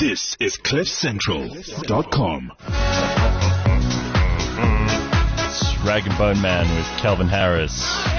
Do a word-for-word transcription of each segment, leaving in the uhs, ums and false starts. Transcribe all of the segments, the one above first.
This is cliff central dot com. It's Rag and Bone Man with Calvin Harris.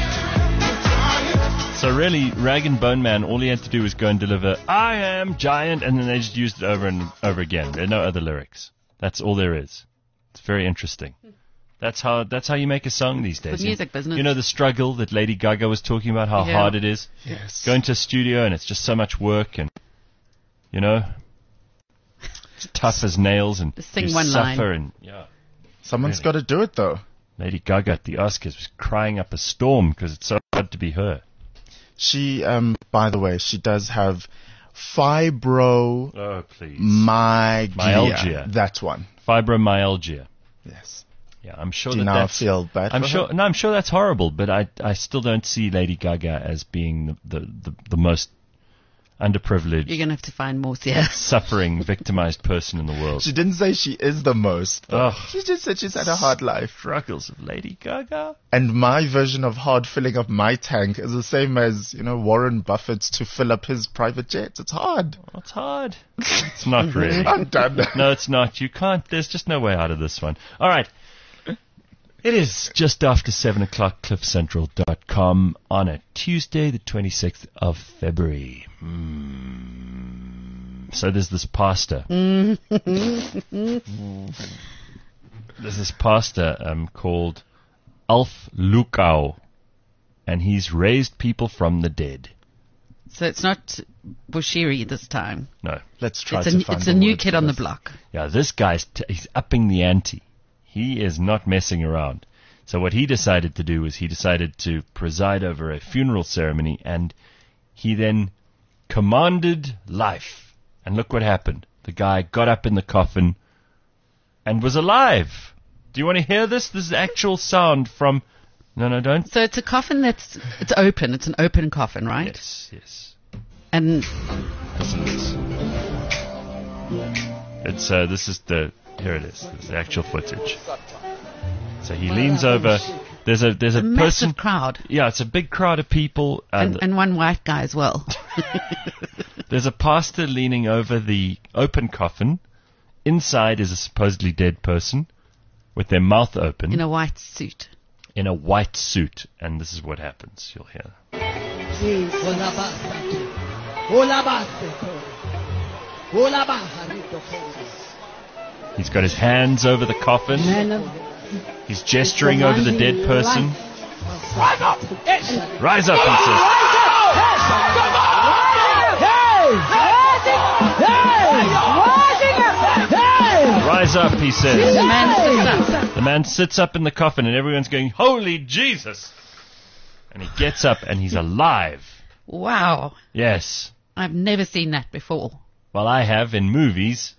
So really, Rag and Bone Man, all he had to do was go and deliver, I am giant, and then they just used it over and over again. There are no other lyrics. That's all there is. It's very interesting. That's how that's how you make a song these days. The music business. You know the struggle that Lady Gaga was talking about, how Yeah. hard it is? Yes. Go into a studio and it's just so much work and, you know, it's tough as nails and Just sing you one suffer line. and, yeah. Someone's Really? got to do it, though. Lady Gaga at the Oscars was crying up a storm because it's so hard to be her. She, um, by the way, she does have fibromyalgia. Oh, please. Myalgia. That one. Fibromyalgia. Yes. Yeah, I'm sure Do that you now that's... feel bad I'm for sure. her? No, I'm sure that's horrible, but I, I still don't see Lady Gaga as being the, the, the, the most underprivileged, You're going to have to find more, yeah. suffering, victimized person in the world. She didn't say she is the most. though. Ugh. She just said she's had a hard life. Struggles of Lady Gaga. And my version of hard filling up my tank is the same as, you know, Warren Buffett's to fill up his private jet. It's hard. Well, it's hard. It's not really. I'm done. No, it's not. You can't. There's just no way out of this one. All right. It is just after seven o'clock, cliff central dot com on a Tuesday, the twenty-sixth of February. Mm. So there's this pastor. There's this pastor um, called Alf Lukau, and he's raised people from the dead. So it's not Bushiri this time. No. Let's try It's to a, find it's the a new word kid for on the this. block. Yeah, this guy's t- he's upping the ante. He is not messing around. So what he decided to do was he decided to preside over a funeral ceremony, and he then commanded life. And look what happened. The guy got up in the coffin and was alive. Do you want to hear this? This is actual sound from... No, no, don't. So it's a coffin that's, it's open. It's an open coffin, right? Yes, yes. And Listen to this. It's, uh, this is the... Here it is. This is the actual footage. So he leans over. There's a there's a, a massive person. crowd. Yeah, it's a big crowd of people. And, And, and one white guy as well. there's a pastor leaning over the open coffin. Inside is a supposedly dead person with their mouth open in a white suit. in a white suit. And this is what happens. You'll hear. He's got his hands over the coffin. He's gesturing over the dead person. Rise up! Rise up, he says. Rise up, he says. The man sits up. The man sits up in the coffin and everyone's going, Holy Jesus! And he gets up and he's alive. Wow. Yes. I've never seen that before. Well, I have in movies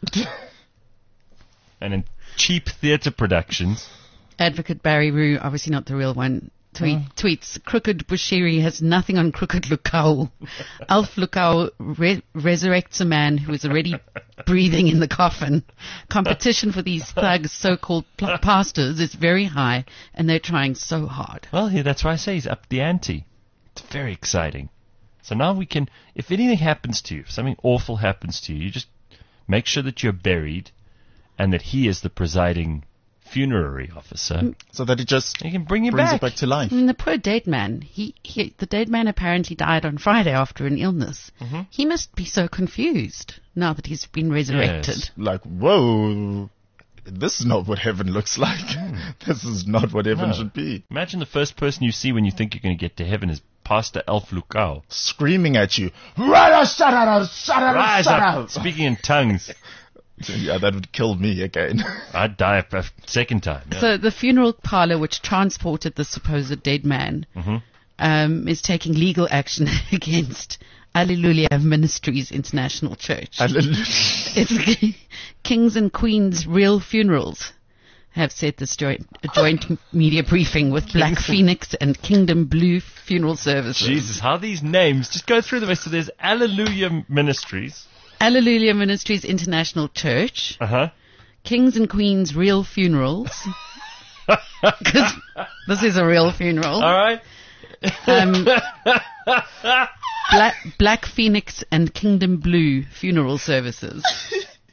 and in cheap theatre productions. Advocate Barry Rue, obviously not the real one, tweet, tweets, Crooked Bushiri has nothing on Crooked Lukau. Alf Lukau re- resurrects a man who is already breathing in the coffin. Competition for these thugs, so-called pl- pastors, is very high, and they're trying so hard. Well, yeah, that's why I say he's up the ante. It's very exciting. So now we can, if anything happens to you, if something awful happens to you, you just make sure that you're buried and that he is the presiding funerary officer. So that it just He can bring you brings back. it back to life. I mean, the poor dead man, he, he the dead man apparently died on Friday after an illness. Mm-hmm. He must be so confused now that he's been resurrected. Yes. Like, whoa, this is not what heaven looks like. This is not what heaven No. should be. Imagine the first person you see when you think you're going to get to heaven is Pastor Alf Lukau. Screaming at you. Rise Rise up, speaking in tongues. Yeah, that would kill me again. I'd die a a second time. Yeah. So the funeral parlor which transported the supposed dead man Mm-hmm. um, is taking legal action against Alleluia Ministries International Church. Hallelujah. It's Kings and Queens Real Funerals have said this joint, a joint media briefing with Black Phoenix and Kingdom Blue Funeral Services. Jesus, how these names, just go through the rest. So there's Alleluia Ministries. Alleluia Ministries International Church, Uh-huh. Kings and Queens Real Funerals, because this is a real funeral. All right. Um, Black, Black Phoenix and Kingdom Blue Funeral Services.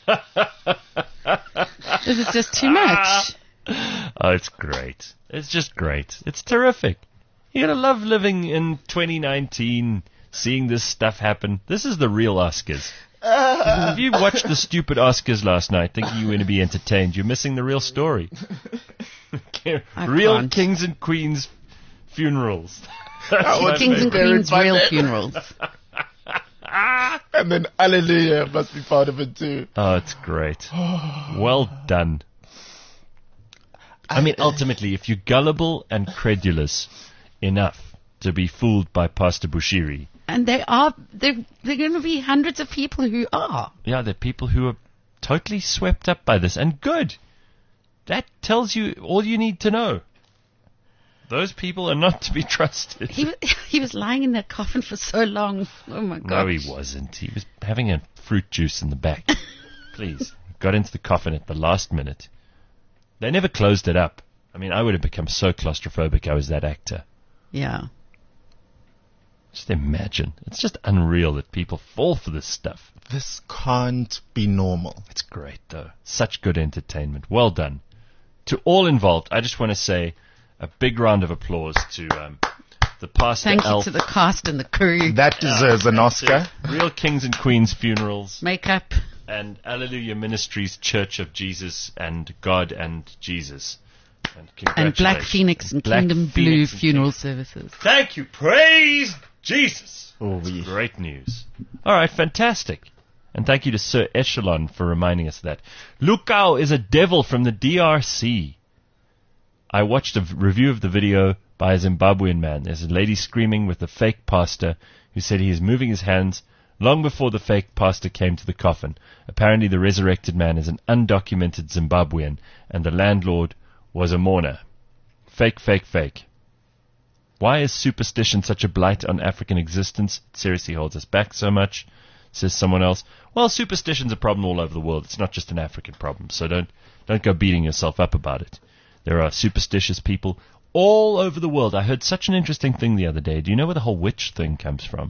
This is just too much. Oh, it's great. It's just great. It's terrific. You're going to love living in twenty nineteen, seeing this stuff happen. This is the real Oscars. If you watched the stupid Oscars last night thinking you were going to be entertained, you're missing the real story. Real can't. kings and queens funerals. What's Kings and buried Queens by real them. funerals. And then Hallelujah must be part of it too. Oh, it's great. Well done. I mean, ultimately, if you're gullible and credulous enough to be fooled by Pastor Bushiri, And they are, they're, they're going to be hundreds of people who are. yeah, there are people who are totally swept up by this, and good. That tells you all you need to know. Those people are not to be trusted. He, wa- he was lying in that coffin for so long. Oh my God. No, he wasn't. He was having a fruit juice in the back. Please. Got into the coffin at the last minute. They never closed it up. I mean, I would have become so claustrophobic I was that actor. Yeah. Just imagine. It's just unreal that people fall for this stuff. This can't be normal. It's great, though. Such good entertainment. Well done. To all involved, I just want to say a big round of applause to um, the Pastor Thank you Elf. to the cast and the crew. That deserves an Oscar. to Real Kings and Queens Funerals Makeup. and Alleluia Ministries Church of Jesus and God and Jesus. And, And Black congratulations. Phoenix and Black Kingdom Blue Phoenix and funeral King- services. Thank you. Praise Jesus. Oh, we. Great news. All right, fantastic. And thank you to Sir Echelon for reminding us of that. Lukau is a devil from the D R C. I watched a v- review of the video by a Zimbabwean man. There's a lady screaming with a fake pastor who said he is moving his hands long before the fake pastor came to the coffin. Apparently the resurrected man is an undocumented Zimbabwean and the landlord was a mourner. Fake, fake, fake. Why is superstition such a blight on African existence? It seriously holds us back so much, says someone else. Well, superstition's a problem all over the world. It's not just an African problem, so don't don't go beating yourself up about it. There are superstitious people all over the world. I heard such an interesting thing the other day. Do you know where the whole witch thing comes from?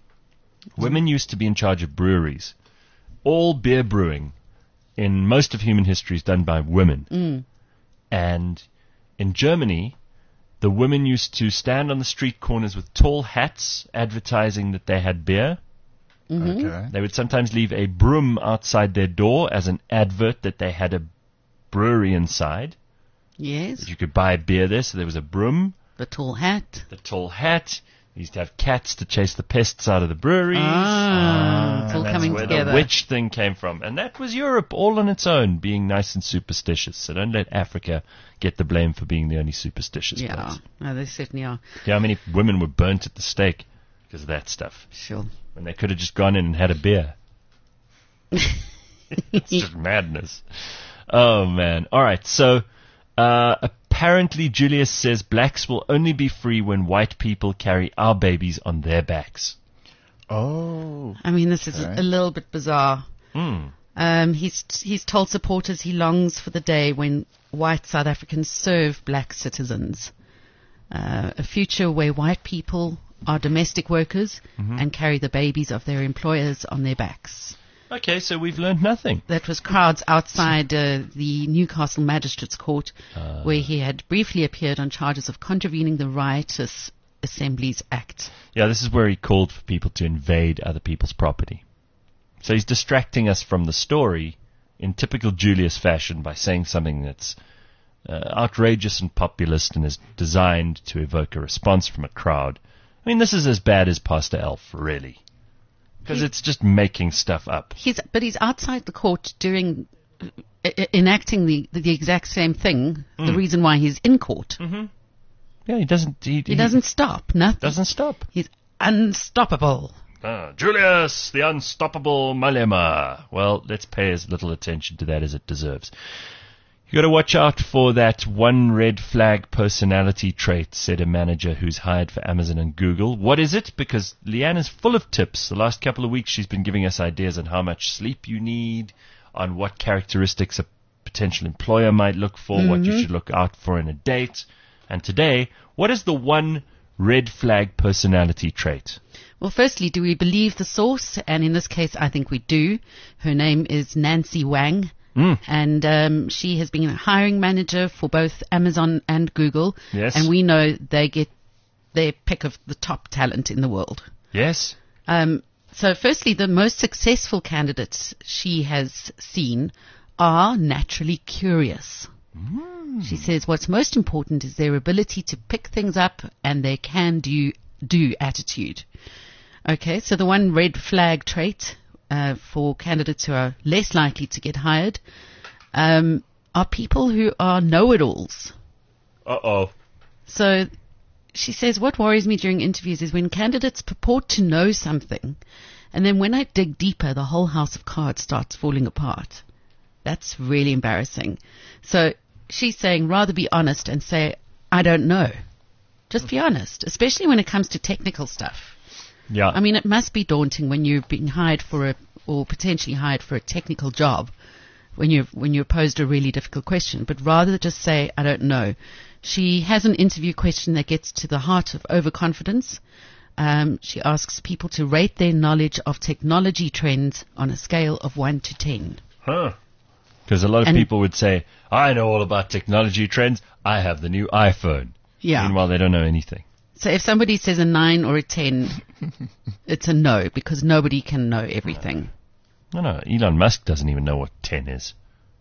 Women used to be in charge of breweries. All beer brewing in most of human history is done by women. Mm. And in Germany, the women used to stand on the street corners with tall hats advertising that they had beer. Mm-hmm. Okay. They would sometimes leave a broom outside their door as an advert that they had a brewery inside. Yes. You could buy beer there, so there was a broom, The tall hat. the tall hat. They used to have cats to chase the pests out of the breweries. Ah, it's all And that's coming where together. the witch thing came from. And that was Europe all on its own, being nice and superstitious. So don't let Africa get the blame for being the only superstitious Yeah. place. No, they certainly are. Yeah, how many women were burnt at the stake because of that stuff? Sure. When they could have just gone in and had a beer. It's just madness. Oh, man. All right, so uh, apparently Julius says blacks will only be free when white people carry our babies on their backs. Oh. I mean, this is Okay. a little bit bizarre. Hmm. Um, he's he's told supporters he longs for the day when white South Africans serve black citizens. Uh, a future where white people are domestic workers and carry the babies of their employers on their backs. Okay, so we've learned nothing. That was crowds outside uh, the Newcastle Magistrates Court, Uh. where he had briefly appeared on charges of contravening the Riotous Assemblies Act. Yeah, this is where he called for people to invade other people's property. So he's distracting us from the story in typical Julius fashion by saying something that's uh, outrageous and populist and is designed to evoke a response from a crowd. I mean, this is as bad as Pastor Elf, really. Because He- it's just making stuff up. He's, but he's outside the court doing, uh, uh, enacting the, the exact same thing. The reason why he's in court. Yeah, he doesn't. He, He doesn't stop. Nothing. doesn't stop. He's unstoppable. Ah, Julius, the unstoppable Malema. Well, let's pay as little attention to that as it deserves. You got to watch out for that one red flag personality trait, said a manager who's hired for Amazon and Google. What is it? Because Leanne is full of tips. The last couple of weeks she's been giving us ideas on how much sleep you need, on what characteristics a potential employer might look for, what you should look out for in a date. And today, what is the one red flag personality trait? Well, firstly, do we believe the source? And in this case, I think we do. Her name is Nancy Wang. Mm. And um, she has been a hiring manager for both Amazon and Google. Yes. And we know they get their pick of the top talent in the world. Yes. Um, so firstly, the most successful candidates she has seen are naturally curious. Mm. She says what's most important is their ability to pick things up and their can-do do attitude. Okay, so the one red flag trait uh, for candidates who are less likely to get hired um, are people who are know-it-alls. Uh-oh. So she says, what worries me during interviews is when candidates purport to know something, and then when I dig deeper, the whole house of cards starts falling apart. That's really embarrassing. So she's saying rather be honest and say, I don't know. Just be honest, especially when it comes to technical stuff. Yeah. I mean, it must be daunting when you're being hired for a, or potentially hired for a technical job, when you're, when you're posed a really difficult question. But rather just say, I don't know. She has an interview question that gets to the heart of overconfidence. Um, she asks people to rate their knowledge of technology trends on a scale of one to ten. Huh. Because a lot of And- people would say, I know all about technology trends. I have the new iPhone. Yeah. Meanwhile, they don't know anything. So if somebody says a nine or a ten, it's a no, because nobody can know everything. No, no. Elon Musk doesn't even know what ten is.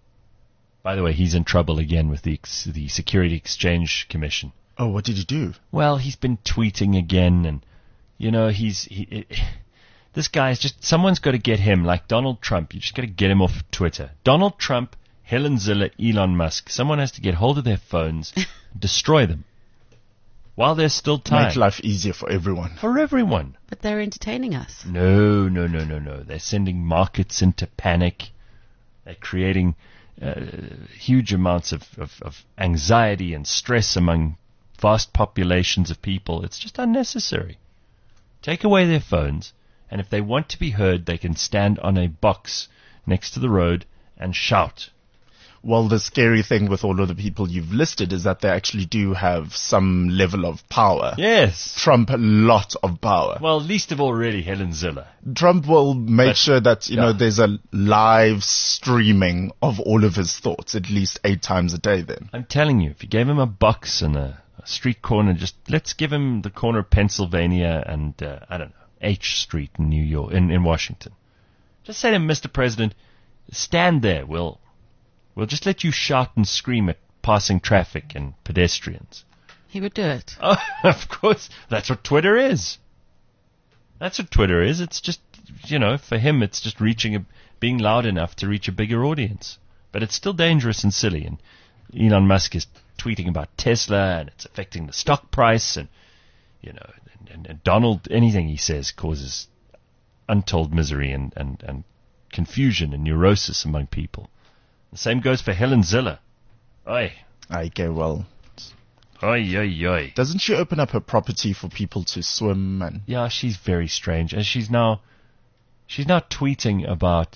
By the way, he's in trouble again with the ex- the Security Exchange Commission. Oh, what did you do? Well, he's been tweeting again, and you know he's he. It, this guy's just someone's got to get him, like Donald Trump. You just got to get him off Twitter. Donald Trump, Helen Ziller, Elon Musk. Someone has to get hold of their phones, destroy them, while there's still time Make life easier for everyone. for everyone. But they're entertaining us. No, no, no, no, no. They're sending markets into panic. They're creating uh, huge amounts of, of, of anxiety and stress among vast populations of people. It's just unnecessary. Take away their phones, and if they want to be heard, they can stand on a box next to the road and shout. Well, the scary thing with all of the people you've listed is that they actually do have some level of power. Yes. Trump, a lot of power. Well, least of all, really, Helen Ziller. Trump will make But- sure that, you know, yeah. there's a live streaming of all of his thoughts at least eight times a day then. I'm telling you, if you gave him a box and a, a street corner, just let's give him the corner of Pennsylvania and, uh, I don't know, H Street in New York, in, in Washington. Just say to him, Mister President, stand there. We'll, we'll just let you shout and scream at passing traffic and pedestrians. He would do it. Oh, of course. That's what Twitter is. That's what Twitter is. It's just, you know, for him, it's just reaching a, being loud enough to reach a bigger audience. But it's still dangerous and silly. And Elon Musk is tweeting about Tesla and it's affecting the stock price. And, you know, and, and, and Donald, anything he says causes untold misery and, and, and confusion and neurosis among people. The same goes for Helen Ziller. Oi. Okay, well, Oi, oi, oi. doesn't she open up her property for people to swim and... Yeah, she's very strange. And she's now, she's now tweeting about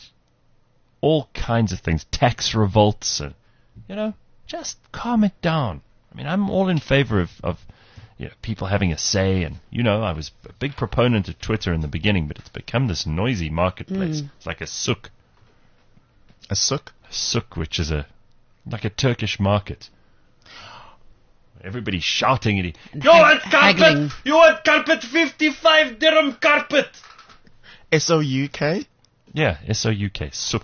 all kinds of things, tax revolts, and, you know, just calm it down. I mean, I'm all in favor of, of you know, people having a say. And, you know, I was a big proponent of Twitter in the beginning, but it's become this noisy marketplace. Mm. It's like a souk. A sook? A souk, which is a, like a Turkish market. Everybody's shouting at you. And You hag- want carpet? haggling. You want carpet? fifty-five dirham carpet. S O U K? Yeah, S O U K, souk.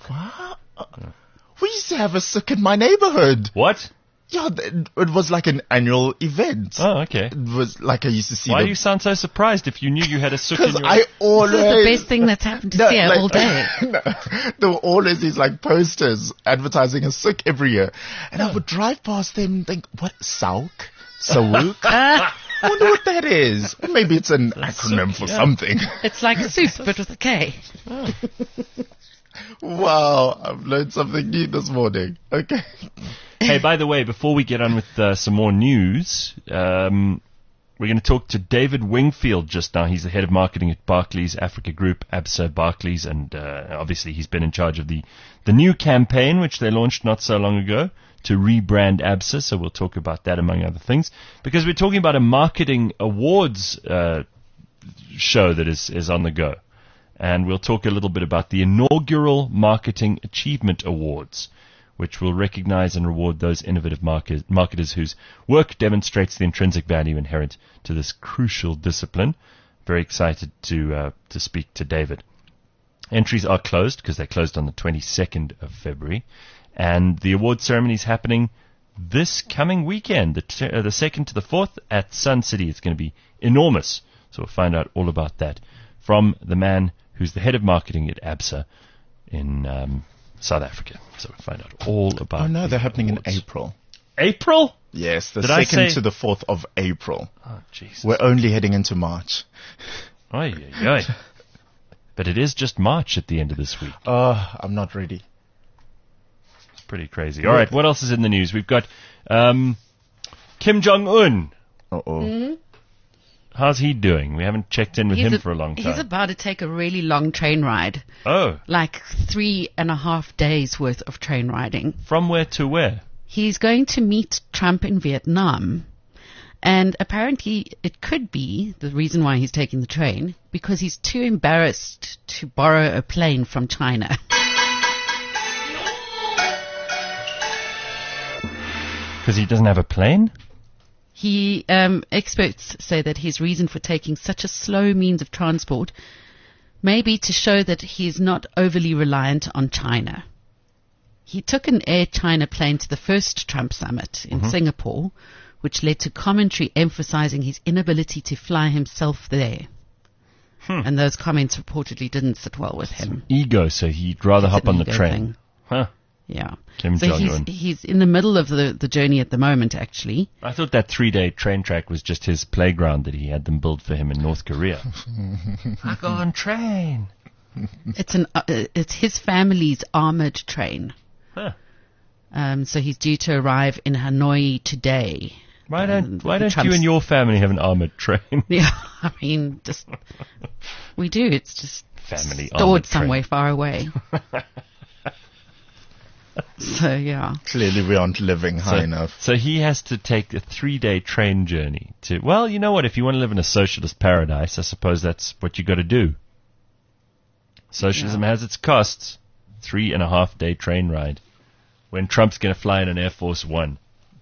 We used to have a sook in my neighborhood. What? Yeah, th- it was like an annual event. Oh, okay. It was like I used to see Why them. do you sound so surprised if you knew you had a souk in Because your... I always... This is the best thing that's happened to No, Sia like- all day. no, there were always these like posters advertising a sook every year. And I would drive past them and think, what, Sauk? Sauk? I wonder what that is. Or maybe it's an acronym for yeah. something. It's like soup, but with a K. Wow, I've learned something new this morning. Okay. Hey, by the way, before we get on with uh, some more news, um, we're going to talk to David Wingfield just now. He's the head of marketing at Barclays Africa Group, Absa Barclays, and uh, obviously he's been in charge of the, the new campaign, which they launched not so long ago, to rebrand Absa. So we'll talk about that, among other things, because we're talking about a marketing awards uh, show that is, is on the go. And we'll talk a little bit about the inaugural Marketing Achievement Awards, which will recognize and reward those innovative market, marketers whose work demonstrates the intrinsic value inherent to this crucial discipline. Very excited to uh, to speak to David. Entries are closed because they closed on the twenty-second of February, and the award ceremony is happening this coming weekend, the, t- uh, the second to the fourth at Sun City. It's going to be enormous, so we'll find out all about that from the man who's the head of marketing at ABSA in um, South Africa. So we'll find out all about. Oh no, the they're happening awards. in April. April? Yes, the Did I second say- to the fourth of April. Oh, Jesus. We're only heading into March. Oy, oy, oy. But it is just March at the end of this week. Oh, I'm not ready. It's pretty crazy. All right, what else is in the news? We've got um, Kim Jong-un. Uh-oh. How's he doing? We haven't checked in with He's him a- for a long time. He's about to take a really long train ride, oh, like three and a half days worth of train riding. from where to where? He's going to meet Trump in Vietnam. And apparently it could be the reason why he's taking the train, because he's too embarrassed to borrow a plane from China. Because he doesn't have a plane? He, um, experts say that his reason for taking such a slow means of transport may be to show that he is not overly reliant on China. He took an Air China plane to the first Trump summit in Singapore, which led to commentary emphasizing his inability to fly himself there. Hmm. And those comments reportedly didn't sit well with him. Ego, so he'd rather It's hop an on the ego train. thing. Huh. Yeah. Kim so he's, Jong-un. he's in the middle of the, the journey at the moment, actually. I thought that three-day train track was just his playground that he had them build for him in North Korea. I go on train. It's an uh, it's his family's armored train. Huh. Um, so he's due to arrive in Hanoi today. Why don't Um, Why don't you Trump's- and your family have an armored train? Yeah, I mean, just we do. It's just Family stored armored train. somewhere far away. So yeah, Clearly we aren't living high So, enough. so he has to take a three-day train journey to. Well, you know what? If you want to live in a socialist paradise, I suppose that's what you got to do. Socialism Yeah. has its costs. Three and a half day train ride. When Trump's going to fly in an Air Force One.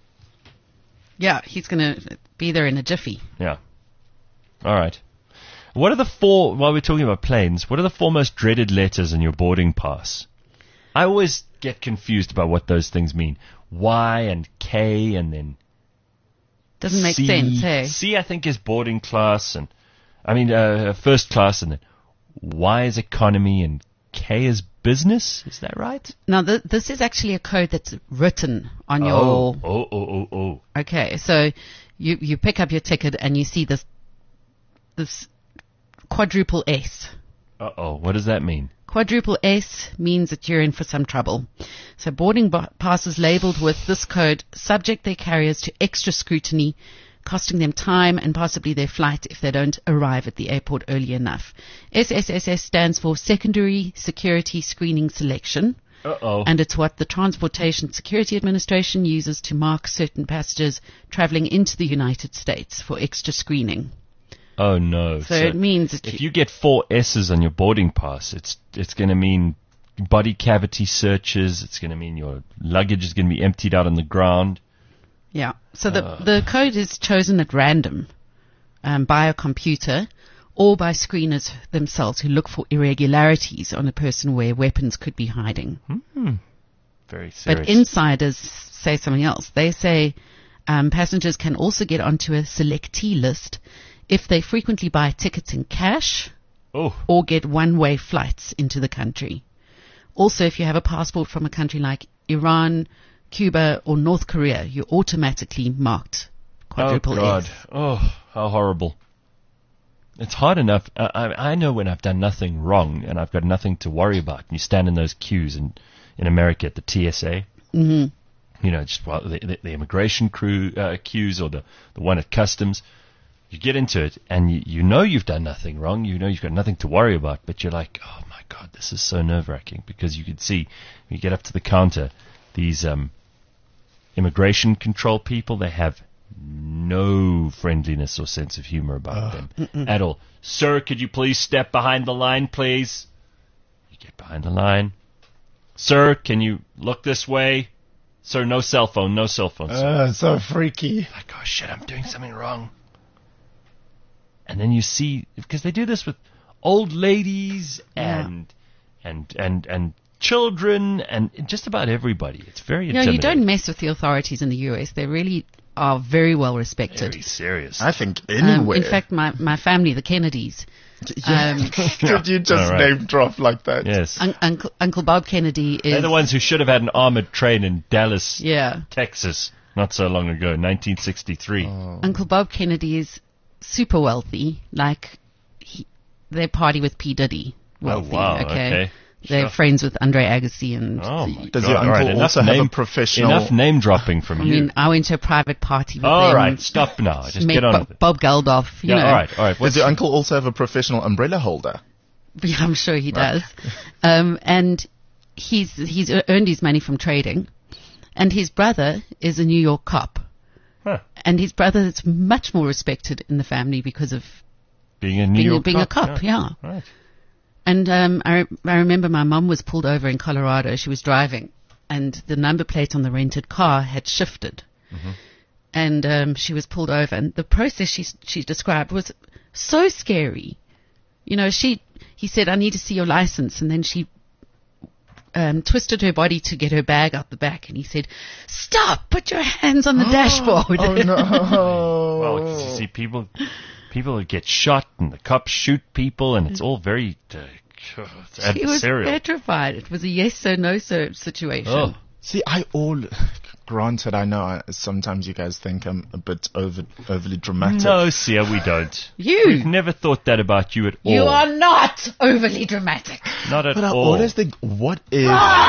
yeah, he's gonna be there in a jiffy. Yeah. All right. What are the four, while we're talking about planes, what are the four most dreaded letters in your boarding pass? I always get confused about what those things mean. Y and K and then Doesn't make C. sense, hey? C, I think, is boarding class, and I mean, uh, first class, and then Y is economy, and K is business. Is that right? Now, th- this is actually a code that's written on Oh, your. oh, oh, oh, oh. Okay, so you you pick up your ticket and you see this this quadruple S. Uh-oh, what does that mean? Quadruple S means that you're in for some trouble. So boarding b- passes labeled with this code subject their carriers to extra scrutiny, costing them time and possibly their flight if they don't arrive at the airport early enough. S S S S stands for Secondary Security Screening Selection, Uh-oh. and it's what the Transportation Security Administration uses to mark certain passengers traveling into the United States for extra screening. Oh, no. So, it means that if you get four S's on your boarding pass, it's it's going to mean body cavity searches. It's going to mean your luggage is going to be emptied out on the ground. Yeah. So the the code is chosen at random um, by a computer or by screeners themselves who look for irregularities on a person where weapons could be hiding. Very serious. But insiders say something else. They say um, passengers can also get onto a selectee list if they frequently buy tickets in cash oh, or get one-way flights into the country. Also, if you have a passport from a country like Iran, Cuba, or North Korea, you're automatically marked quadruple oh God. S. Oh, how horrible. It's hard enough. I, I, I know when I've done nothing wrong and I've got nothing to worry about. And you stand in those queues in, in America at the T S A. Mm-hmm. You know, just well, the, the, the immigration crew uh, queues or the, the one at customs. You get into it and you, you know you've done nothing wrong. You know you've got nothing to worry about. But you're like, oh my God, this is so nerve-wracking. Because you can see, when you get up to the counter, these um, immigration control people, they have no friendliness or sense of humor about them at all. Sir, could you please step behind the line, please? You get behind the line. Sir, can you look this way? Sir, no cell phone, no cell phone, sir. Uh, so freaky. Like, oh shit, I'm doing something wrong. And then you see, because they do this with old ladies and and and and children and just about everybody. It's very No, intimidating. you don't mess with the authorities in the U S. They really are very well respected. Very serious. I think Um, anywhere. in fact, my, my family, the Kennedys, Yeah. um, Did you just All right. name drop like that? Yes. un- Uncle, Uncle Bob Kennedy is... They're the ones who should have had an armored train in Dallas, Yeah. Texas, not so long ago, nineteen sixty-three. Uncle Bob Kennedy is super wealthy. Like, he, they party with P. Diddy. Wealthy, Oh, wow, okay. They're Sure. friends with Andre Agassi and... Oh, my Does God. your All uncle right, enough also have name, a professional... Enough name dropping from I you. mean, I went to a private party with All them. right, stop now. Just met get on Bo- with it. Bob Geldof, you Yeah, know. all right, all right. Does What's your uncle also have a professional umbrella holder? Yeah, I'm sure he does. Um, and he's he's earned his money from trading, and his brother is a New York cop, Huh. and his brother is much more respected in the family because of being a New being, a- York being cop? a cop. Yeah. Right. And um, I re- I remember my mum was pulled over in Colorado. She was driving, and the number plate on the rented car had shifted, and um, she was pulled over. And the process she she described was so scary. You know, she he said, "I need to see your license," and then she um, twisted her body to get her bag out the back, and he said, "Stop! Put your hands on the dashboard." Oh, no. Well, 'cause you see, people people get shot, and the cops shoot people, and it's all very uh, it's She was adversarial. petrified. It was a yes or no sir situation. Oh. See, I all... Granted, I know I, sometimes you guys think I'm a bit over, overly dramatic. No, Sia, we don't. You. We've never thought that about you at all. You are not overly dramatic. Not at But I all. always think, what if...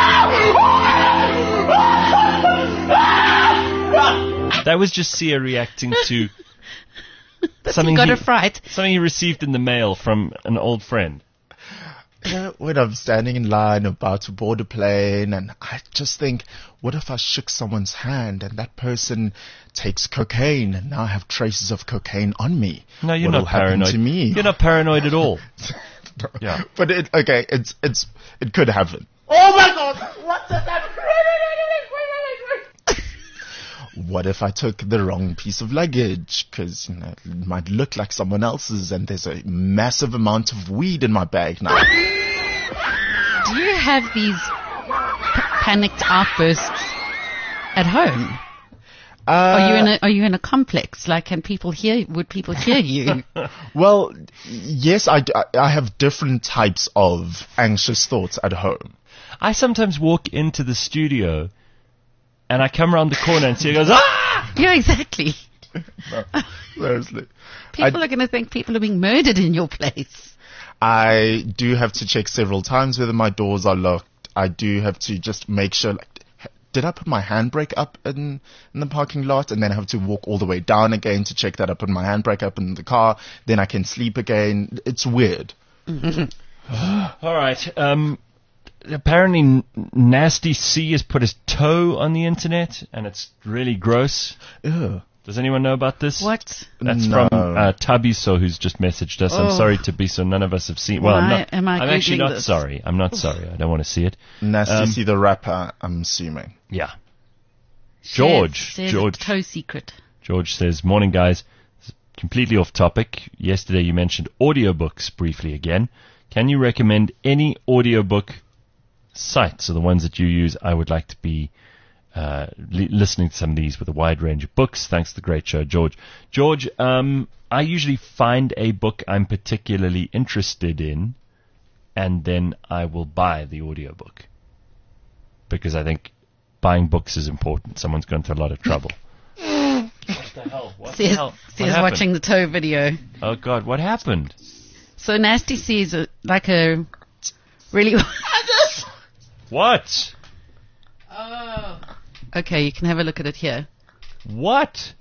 That was just Sia reacting to But something you got he, a fright. something he received in the mail from an old friend. You know, when I'm standing in line about to board a plane, and I just think, what if I shook someone's hand and that person takes cocaine, and now I have traces of cocaine on me? No, you're What'll not happen paranoid. to me? You're not paranoid at all. Yeah. But it, okay, it's it's it could happen. Oh my God! What's that? What if I took the wrong piece of luggage? Because you know, it might look like someone else's, and there's a massive amount of weed in my bag now. Do you have these p- panicked outbursts at home? Uh, Are you in a Are you in a complex? Like, can people hear? Would people hear you? Well, yes, I, d- I have different types of anxious thoughts at home. I sometimes walk into the studio and I come around the corner and Sia goes, ah! Yeah, exactly. No, seriously. People I- are going to think people are being murdered in your place. I do have to check several times whether my doors are locked. I do have to just make sure, like, h- did I put my handbrake up in, in the parking lot? And then I have to walk all the way down again to check that I put my handbrake up in the car. Then I can sleep again. It's weird. All right. Um, apparently, N- Nasty C has put his toe on the internet, and it's really gross. Ew. Does anyone know about this? What? That's No. from uh, Tabiso, who's just messaged us. I'm Oh. sorry, Tabiso. None of us have seen. Well, I'm Why not. am I I'm actually Googling not this? sorry. I'm not sorry. I don't want to see it. Nasty Um, C the rapper, I'm assuming. Yeah. George. Shares- shares a George. toe secret. George says, morning guys. Completely off topic. Yesterday you mentioned audiobooks briefly again. Can you recommend any audiobook sites, or the ones that you use? I would like to be uh, li- listening to some of these with a wide range of books. Thanks to the great show, George. George, um, I usually find a book I'm particularly interested in, and then I will buy the audiobook. Because I think buying books is important. Someone's gone through a lot of trouble. What the hell? What the Sia's, hell? What Sia's happened? watching the toe video. Oh God, what happened? So Nasty C is a, like a really... What? Oh. Okay, you can have a look at it here. What?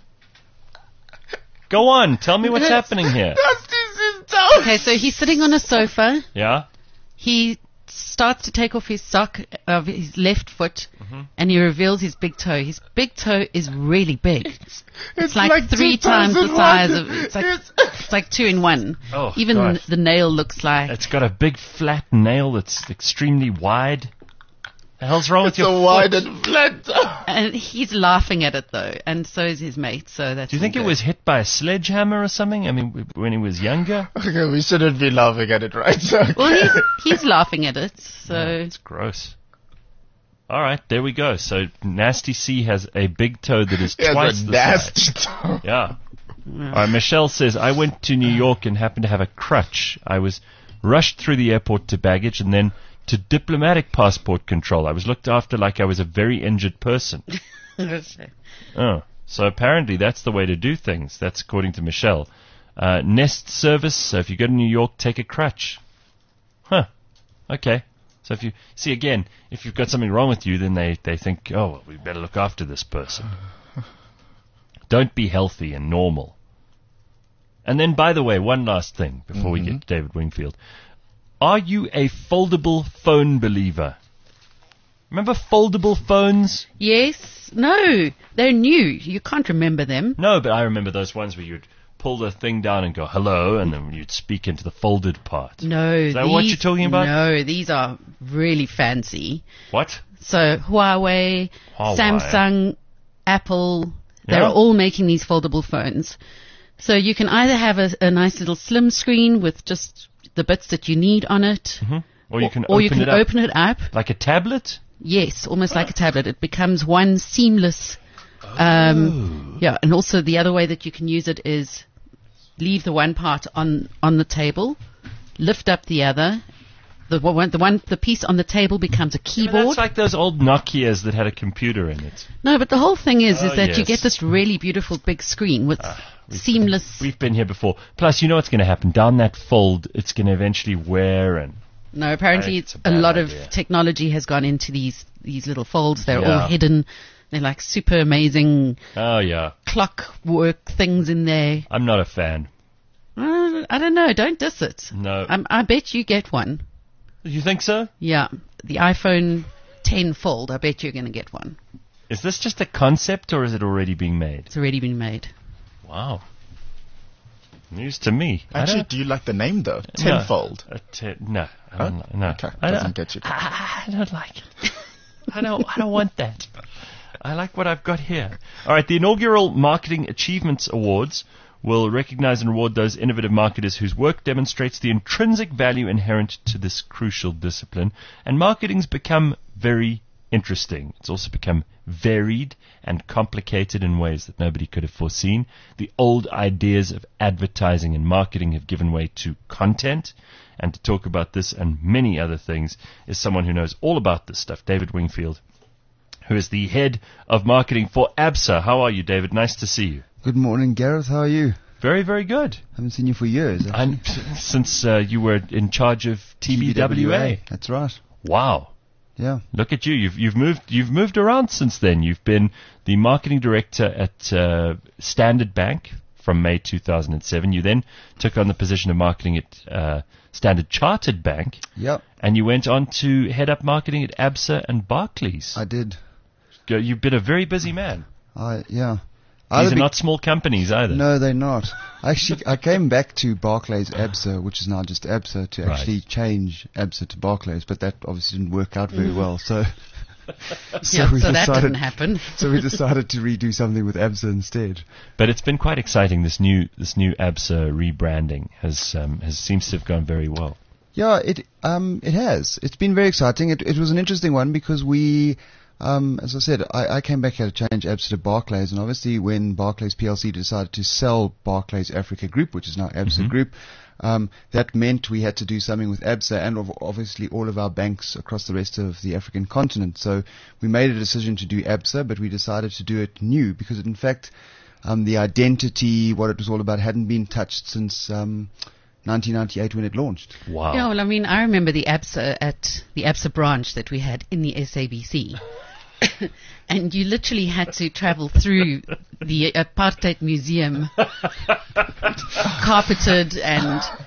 Go on, tell me what's happening here. Okay, so he's sitting on a sofa. Yeah? He starts to take off his sock of his left foot, mm-hmm. and he reveals his big toe. His big toe is really big. It's, it's like, like three times the size of. It's like it's, it's like two in one. Oh, Even gosh. the nail looks like. It's got a big flat nail that's extremely wide. The hell's wrong it's with your so foot? wide and flat. And he's laughing at it though, and so is his mate. So that's. Do you think good. it was hit by a sledgehammer or something? I mean, when he was younger. Okay, we shouldn't be laughing at it, right? Okay. Well, he's, he's laughing at it. So yeah, it's gross. All right, there we go. So Nasty C has a big toe that is He has twice a the nasty size. toe. Yeah. All right, Michelle says, I went to New York and happened to have a crutch. I was rushed through the airport to baggage and then to diplomatic passport control. I was looked after like I was a very injured person. Oh, so apparently that's the way to do things. That's according to Michelle. Uh, Nest service, so if you go to New York, take a crutch. Huh. Okay. So if you, see again, if you've got something wrong with you, then they, they think, oh, well, we better look after this person. Don't be healthy and normal. And then, by the way, one last thing before mm-hmm. we get to David Wingfield. Are you a foldable phone believer? Remember foldable phones? Yes. No. They're new. You can't remember them. No, but I remember those ones where you'd pull the thing down and go, hello, and then you'd speak into the folded part. No. Is that these, what you're talking about? No, these are really fancy. What? So Huawei, Huawei. Samsung, Apple, they're Yeah. all making these foldable phones. So you can either have a, a nice little slim screen with just the bits that you need on it, Mm-hmm. Or you can, or open, you can it up. open it up. Like a tablet? Yes, almost like a tablet. It becomes one seamless. Um, yeah, and also the other way that you can use it is leave the one part on, on the table, lift up the other. The one, the one, the piece on the table becomes a Yeah, keyboard. that's like those old Nokias that had a computer in it. No, but the whole thing is, Oh, is that you yes. get this really beautiful big screen with We've seamless. Been, we've been here before. Plus, you know what's going to happen? Down that fold, it's going to eventually wear and... No, apparently It's a a bad lot idea. of technology has gone into these these little folds. They're Yeah. all hidden. They're like super amazing Oh, yeah. clockwork things in there. I'm not a fan. Uh, I don't know. Don't diss it. No. Um, I bet you get one. You think so? Yeah, the iPhone ten Fold. I bet you're going to get one. Is this just a concept or is it already being made? It's already been made. Wow. News to me. I Actually, don't- do you like the name though? No. Tenfold. A te- no, I Huh? don't li- no. Okay, I doesn't don't, get you. I, I don't like it. I don't. I don't want that. I like what I've got here. All right, the inaugural Marketing Achievements Awards will recognize and reward those innovative marketers whose work demonstrates the intrinsic value inherent to this crucial discipline. And marketing's become very interesting. It's also become varied and complicated in ways that nobody could have foreseen. The old ideas of advertising and marketing have given way to content. And to talk about this and many other things is someone who knows all about this stuff, David Wingfield, who is the head of marketing for ABSA. How are you, David? Nice to see you. Good morning, Gareth. How are you? Very, very good. Haven't seen you for years. actually. I'm, since uh, you were in charge of T B W A. That's right. Wow. Yeah. Look at you. You've you've moved you've moved around since then. You've been the marketing director at uh, Standard Bank from May two thousand seven. You then took on the position of marketing at uh, Standard Chartered Bank, Yep. and you went on to head up marketing at ABSA and Barclays. I did. Go- You've been a very busy man. I yeah. These Either are be- not small companies either. No, they're not. Actually, I came back to Barclays ABSA, which is now just ABSA, to Right. actually change ABSA to Barclays, but that obviously didn't work out very well. So, so yeah, we so that decided. didn't happen. So we decided to redo something with ABSA instead. But it's been quite exciting. This new this new ABSA rebranding has um, has seems to have gone very well. Yeah, it um it has. It's been very exciting. It it was an interesting one because we, um as I said, I, I came back here to change ABSA to Barclays, and obviously when Barclays P L C decided to sell Barclays Africa Group, which is now ABSA Mhm. Group, um that meant we had to do something with ABSA and ov- obviously all of our banks across the rest of the African continent. So we made a decision to do ABSA, but we decided to do it new because in fact, um the identity, what it was all about, hadn't been touched since um. nineteen ninety-eight when it launched. Wow. Yeah, well, I mean, I remember the ABSA at the ABSA branch that we had in the S A B C. And you literally had to travel through the apartheid museum, carpeted and,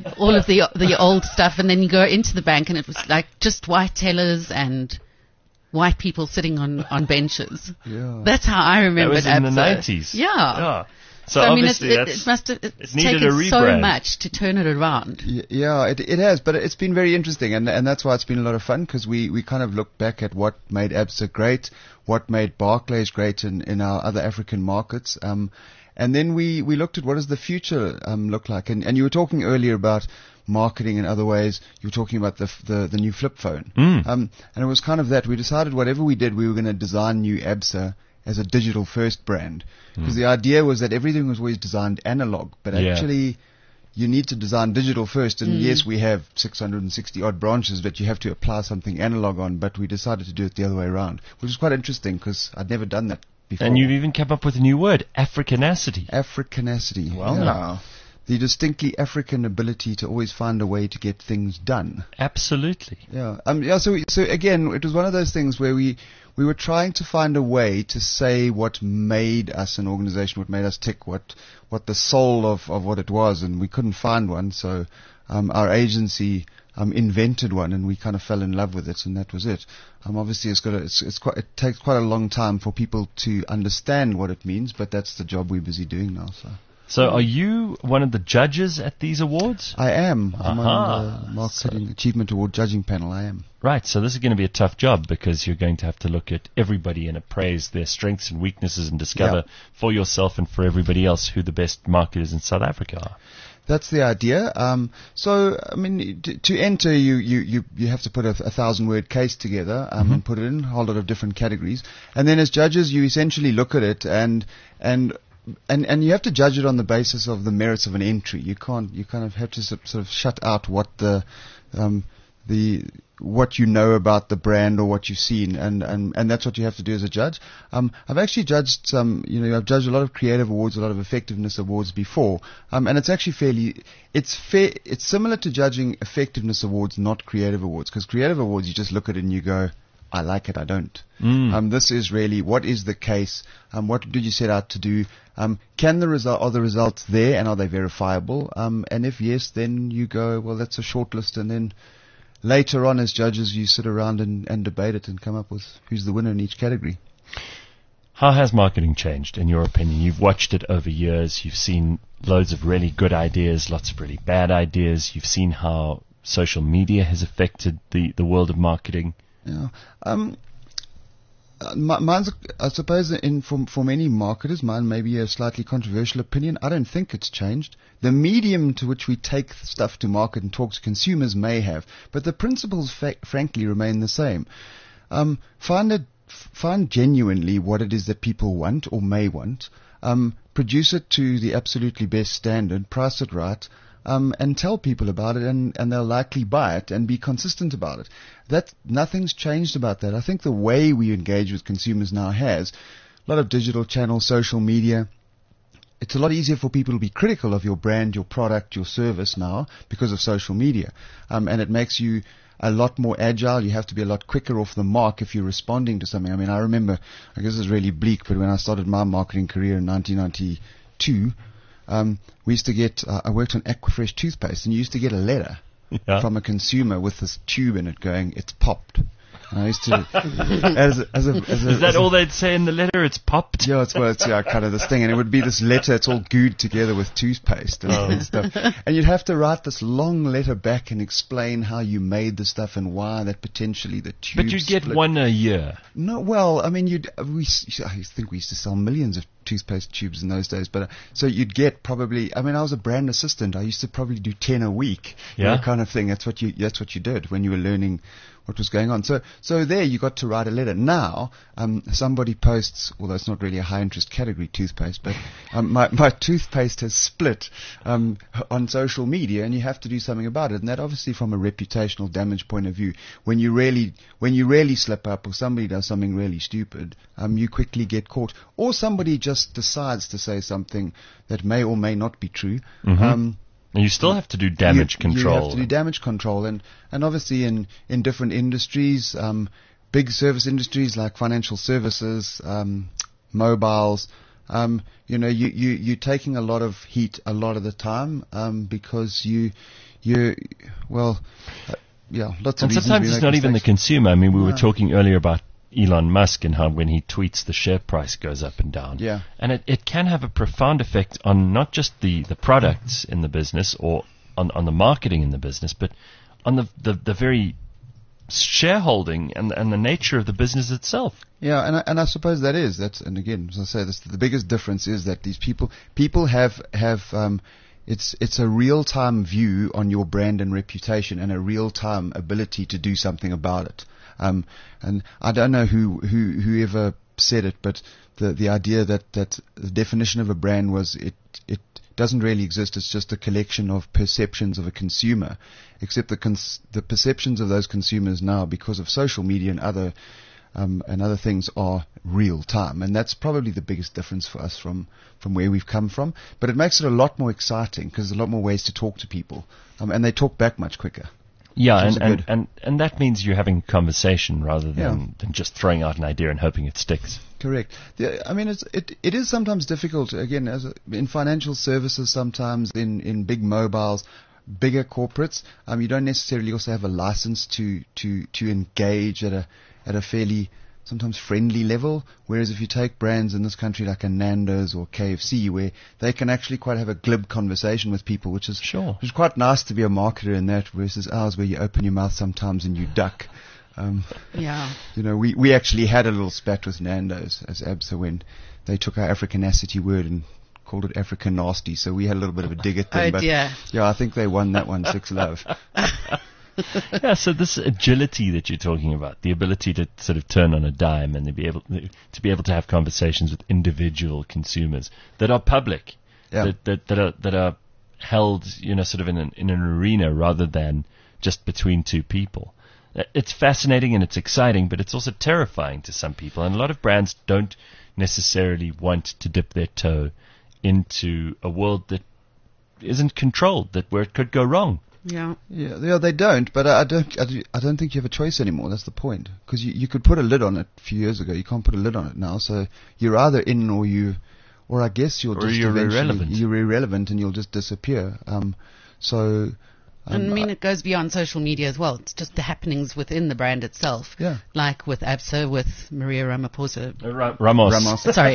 all of the the old stuff, and then you go into the bank, and it was like just white tellers and white people sitting on, on benches. Yeah. That's how I That remember was it. in the nineties. Yeah. Yeah. So, So, I mean, it's, obviously it, that's, it must have it's it needed taken a so rebrand. much to turn it around. Y- Yeah, it, it has, but it's been very interesting, and and that's why it's been a lot of fun, because we, we kind of look back at what made Absa great, what made Barclays great in, in our other African markets, um, and then we, we looked at what does the future um, look like, and, and you were talking earlier about marketing in other ways. You were talking about the f- the, the new flip phone, Mm. um, and it was kind of that. We decided whatever we did, we were going to design new Absa as a digital first brand, because the idea was that everything was always designed analog, but Yeah. actually you need to design digital first. And yes, we have six hundred sixty odd branches that you have to apply something analog on, but we decided to do it the other way around, which is quite interesting because I'd never done that before. And you've even come up with a new word, Africanacity. Africanacity. Wow. Yeah. No. The distinctly African ability to always find a way to get things done. Absolutely. Yeah. Um. Yeah. So, so again, it was one of those things where we we were trying to find a way to say what made us an organization, what made us tick, what what the soul of, of what it was, and we couldn't find one. So, um, our agency um invented one, and we kind of fell in love with it, and that was it. Um. Obviously, it's got a, it's it's quite it takes quite a long time for people to understand what it means, but that's the job we're busy doing now. So. So are you one of the judges at these awards? I am. I'm Aha. on the Marketing Achievement Award judging panel. I am. Right, so this is going to be a tough job because you're going to have to look at everybody and appraise their strengths and weaknesses and discover Yeah. for yourself and for everybody else who the best marketers in South Africa are. That's the idea. Um, so, I mean, to, to enter, you, you, you, you have to put a, a thousand word case together um, Mm-hmm. and put it in a whole lot of different categories. And then as judges, you essentially look at it and and and and you have to judge it on the basis of the merits of an entry. You can't. You kind of have to sort sort of shut out what the um, the what you know about the brand or what you've seen, and, and, and that's what you have to do as a judge. Um, I've actually judged some, you know, I've judged a lot of creative awards, a lot of effectiveness awards before, um, and it's actually fairly, it's fair, it's similar to judging effectiveness awards, not creative awards, because creative awards you just look at it and you go, I like it, I don't. Mm. Um, this is really, what is the case? Um, what did you set out to do? Um, can the result, are the results there and are they verifiable? Um, and if yes, then you go, well, that's a short list, and then later on as judges you sit around and, and debate it and come up with who's the winner in each category. How has marketing changed, in your opinion? You've watched it over years. You've seen loads of really good ideas, lots of really bad ideas. You've seen how social media has affected the, the world of marketing. Yeah. Um, uh, mi- mine's, I suppose, in for, for many marketers, mine may be a slightly controversial opinion. I don't think it's changed. The medium to which we take stuff to market and talk to consumers may have, but the principles, fa- frankly, remain the same. Um, find it, f- find genuinely what it is that people want or may want. Um, produce it to the absolutely best standard. Price it right. Um, and tell people about it, and, and they'll likely buy it, and be consistent about it. That nothing's changed about that. I think the way we engage with consumers now has a lot of digital channels, social media. It's a lot easier for people to be critical of your brand, your product, your service now because of social media, um, and it makes you a lot more agile. You have to be a lot quicker off the mark if you're responding to something. I mean, I remember, I guess it's really bleak, but when I started my marketing career in nineteen ninety-two. Um, we used to get, uh, I worked on Aquafresh toothpaste, and you used to get a letter Yeah. from a consumer with this tube in it going, it's popped. And I used to, as, a- as a, as a, Is that as a- all they'd say in the letter? It's popped? yeah, it's well, it's yeah, kind of this thing, and it would be this letter. It's all glued together with toothpaste and, Oh. and stuff. And you'd have to write this long letter back and explain how you made the stuff and why that potentially the tube. But you'd get split. one a year. No, well, I mean, you'd we. s- I think we used to sell millions of toothpaste tubes in those days, but uh, so you'd get probably. I mean, I was a brand assistant. I used to probably do ten a week, you know, Yeah. kind of thing. That's what you. That's what you did when you were learning what was going on. So, so there you got to write a letter. Now, um, somebody posts, although it's not really a high interest category, toothpaste, but um, my my toothpaste has split um, on social media, and you have to do something about it. And that obviously, from a reputational damage point of view, when you really when you really slip up or somebody does something really stupid, um, you quickly get caught, or somebody just decides to say something that may or may not be true. Mhm. Um, And you still have to do damage you, control. You have to do damage control, and, and obviously in, in different industries, um, big service industries like financial services, um, mobiles, um, you know, you, you, you're taking a lot of heat a lot of the time, um, because you, you, well, uh, yeah, lots of And reasons sometimes we it's make not even the mistakes. consumer. I mean, we were No. talking earlier about Elon Musk and how when he tweets the share price goes up and down. Yeah. And it, it can have a profound effect on not just the, the products in the business or on, on the marketing in the business, but on the, the, the very shareholding and, and the nature of the business itself. Yeah, and I, and I suppose that is that's and again, as I say, this, the biggest difference is that these people people have have um, it's it's a real time view on your brand and reputation and a real time ability to do something about it. Um, and I don't know who who whoever said it, but the the idea that that the definition of a brand was it it doesn't really exist. It's just a collection of perceptions of a consumer, except the cons- the perceptions of those consumers now, because of social media and other um, and other things, are real time, and that's probably the biggest difference for us from from where we've come from. But it makes it a lot more exciting because there's a lot more ways to talk to people, um, and they talk back much quicker. Yeah, Which is and, and, good. and, and that means you're having a conversation rather than, Yeah. than just throwing out an idea and hoping it sticks. Correct. The, I mean, it's, it it is sometimes difficult. Again, as a, in financial services, sometimes in, in big mobiles, bigger corporates, um, you don't necessarily also have a license to, to, to engage at a at a fairly sometimes friendly level. Whereas if you take brands in this country like a Nando's or K F C, where they can actually quite have a glib conversation with people, which is Sure. which is quite nice to be a marketer in that. Versus ours, where you open your mouth sometimes and you duck. Um, Yeah. You know, we, we actually had a little spat with Nando's as ABSA when they took our Africanacity word and called it African nasty. So we had a little bit of a dig at them. Oh, but dear. yeah, I think they won that one, six love. Yeah, so this agility that you're talking about, the ability to sort of turn on a dime and to be able to be able to have conversations with individual consumers that are public, Yeah. that, that that are that are held, you know, sort of in an in an arena rather than just between two people. It's fascinating and it's exciting, but it's also terrifying to some people, and a lot of brands don't necessarily want to dip their toe into a world that isn't controlled, that where it could go wrong. Yeah. Yeah, yeah, they don't, but I, I don't. I, do- I don't think you have a choice anymore. That's the point. Because you, you could put a lid on it a few years ago. You can't put a lid on it now. So you're either in or you, or I guess you'll Or just you're eventually- irrelevant. You're irrelevant and you'll just disappear. Um, so. Um, And I mean, it goes beyond social media as well. It's just the happenings within the brand itself. Yeah. Like with ABSA, with Maria Ramaphosa. Uh, Ra- Ramos. Ramos. Sorry.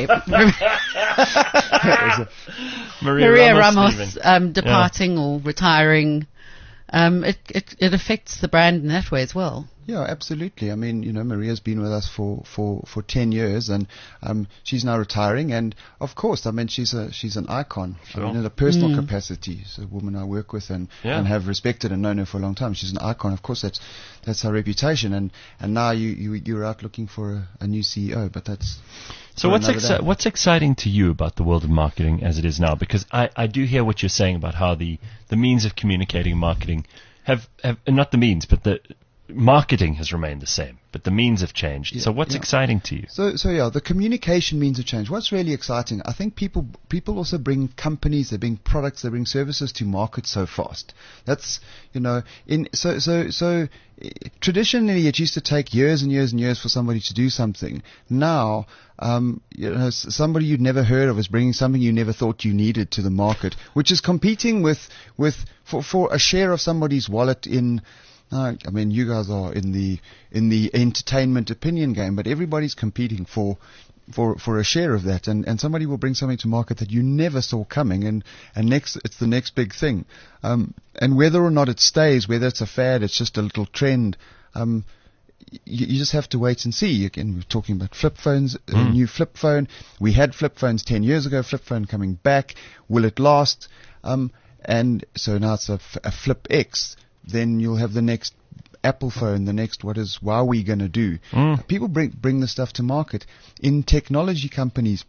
Maria, Maria Ramos, Ramos leaving. um, departing or retiring. Um, it, it, it affects the brand in that way as well. Yeah, absolutely. I mean, you know, Maria's been with us for, for, for ten years, and um, she's now retiring. And of course, I mean, she's a she's an icon. Sure. I mean, in a personal capacity, she's a woman I work with and, Yeah. and have respected and known her for a long time. She's an icon. Of course, that's that's her reputation. And, and now you, you you're out looking for a, a new C E O, but that's So for what's another exci- day. what's exciting to you about the world of marketing as it is now? Because I, I do hear what you're saying about how the, the means of communicating and marketing have, have not the means, but the marketing has remained the same, but the means have changed. Yeah, so what's yeah. exciting to you? So, so yeah, the communication means of change. What's really exciting, I think people people also bring companies, they bring products, they bring services to market so fast. That's, you know, in so so so eh, traditionally it used to take years and years and years for somebody to do something. Now, um, you know, s- somebody you'd never heard of is bringing something you never thought you needed to the market, which is competing with with for for a share of somebody's wallet in. Uh, I mean, you guys are in the in the entertainment opinion game, but everybody's competing for for for a share of that, and, and somebody will bring something to market that you never saw coming, and, and next it's the next big thing. Um, and whether or not it stays, whether it's a fad, it's just a little trend. Um, you, you just have to wait and see. Again, we're talking about flip phones, a new flip phone. We had flip phones ten years ago. Flip phone coming back. Will it last? Um, and so now it's a, f- a Flip X. Then you'll have the next Apple phone, the next what is Huawei going to do? Mm. People bring bring the stuff to market. In technology companies,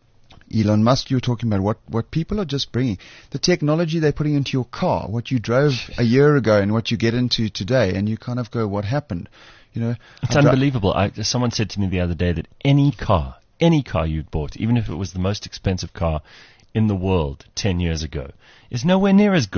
Elon Musk, you were talking about what, what people are just bringing. The technology they're putting into your car, what you drove a year ago and what you get into today, and you kind of go, what happened? You know, It's I dri- unbelievable. I, someone said to me the other day that any car, any car you'd bought, even if it was the most expensive car in the world ten years ago, is nowhere near as good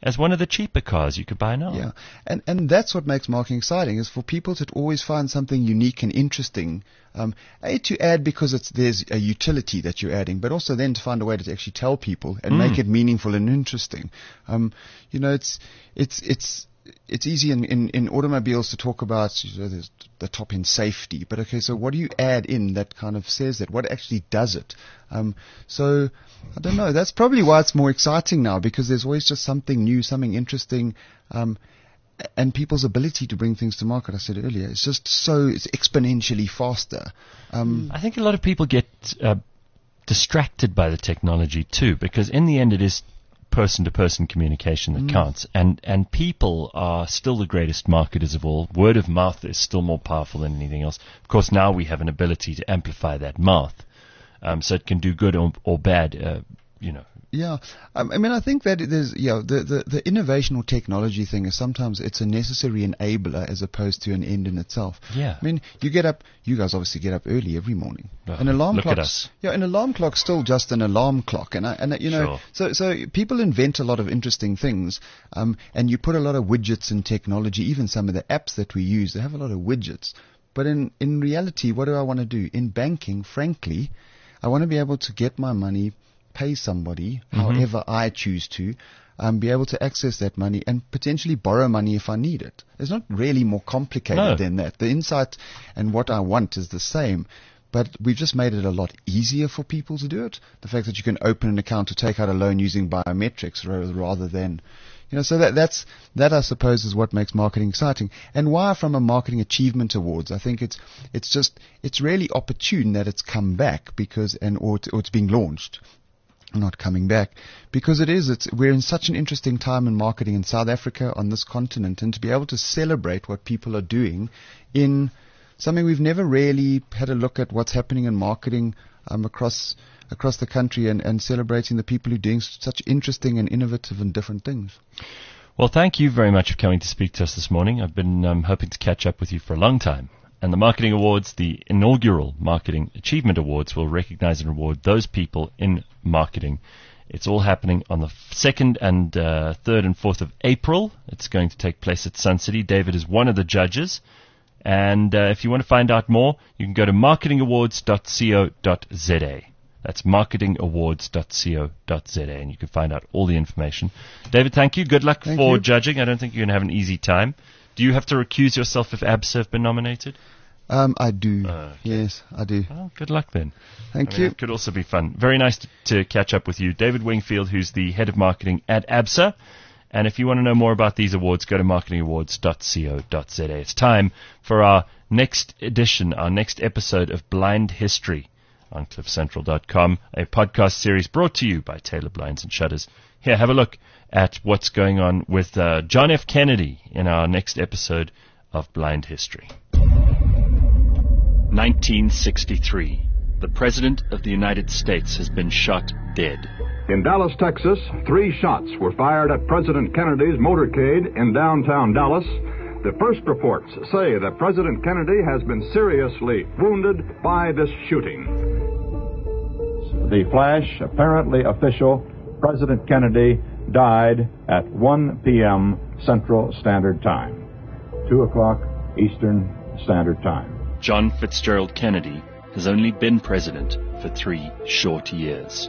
as one of the cheaper cars you could buy now. Yeah, and and that's what makes marketing exciting, is for people to always find something unique and interesting. Um, a, to add because it's there's a utility that you're adding, but also then to find a way to actually tell people and Mm. make it meaningful and interesting. Um, you know, it's it's it's. It's easy in, in, in automobiles to talk about, you know, the, the top end safety, but okay, so what do you add in that kind of says that? What actually does it? Um, so, I don't know. That's probably why it's more exciting now, because there's always just something new, something interesting, um, and people's ability to bring things to market, I said earlier, it's just so, it's exponentially faster. Um, I think a lot of people get uh, distracted by the technology too, because in the end it is person-to-person communication that Mm. counts, and and people are still the greatest marketers of all. Word of mouth is still more powerful than anything else. Of course, now we have an ability to amplify that mouth, um, so it can do good or, or bad. Uh, you know, Yeah, um, I mean, I think that there's, yeah, the, the, the innovation or technology thing is sometimes it's a necessary enabler as opposed to an end in itself. Yeah. I mean, you get up, you guys obviously get up early every morning. Oh, an alarm look at clock, us. yeah, an alarm clock's still just an alarm clock, and I, and I, you know, Sure. so so people invent a lot of interesting things, um, and you put a lot of widgets in technology. Even some of the apps that we use, they have a lot of widgets. But in in reality, what do I want to do in banking? Frankly, I want to be able to get my money, pay somebody, Mhm. however I choose to, um, be able to access that money and potentially borrow money if I need it. It's not really more complicated No. than that. The insight and what I want is the same, but we've just made it a lot easier for people to do it. The fact that you can open an account to take out a loan using biometrics ra- rather than, you know, so that that's that I suppose is what makes marketing exciting, and why from a marketing achievement awards I think it's it's just it's really opportune that it's come back because and or, it, or it's being launched. Not coming back, because it is, it's, we're in such an interesting time in marketing in South Africa, on this continent, and to be able to celebrate what people are doing in something we've never really had a look at what's happening in marketing um, across across the country, and, and celebrating the people who are doing such interesting and innovative and different things. Well, thank you very much for coming to speak to us this morning. I've been um, hoping to catch up with you for a long time. And the Marketing Awards, the inaugural Marketing Achievement Awards, will recognize and reward those people in marketing. It's all happening on the second and uh, third and fourth of April. It's going to take place at Sun City. David is one of the judges. And uh, if you want to find out more, you can go to marketing awards dot co dot za. That's marketing awards dot co dot za, and you can find out all the information. David, thank you. Good luck Thank for you. judging. I don't think you're going to have an easy time. Do you have to recuse yourself if A B S A have been nominated? Um, I do. Oh, okay. Yes, I do. Well, good luck then. Thank I mean, you. It could also be fun. Very nice to, to catch up with you. David Wingfield, who's the head of marketing at A B S A. And if you want to know more about these awards, go to marketing awards dot co dot za. It's time for our next edition, our next episode of Blind History on cliff central dot com, a podcast series brought to you by Taylor Blinds and Shutters. Here, have a look at what's going on with uh, John F. Kennedy in our next episode of Blind History. nineteen sixty-three. The President of the United States has been shot dead. In Dallas, Texas, three shots were fired at President Kennedy's motorcade in downtown Dallas. The first reports say that President Kennedy has been seriously wounded by this shooting. The flash, apparently official, President Kennedy died at one p.m. Central Standard Time, two o'clock Eastern Standard Time. John Fitzgerald Kennedy has only been president for three short years.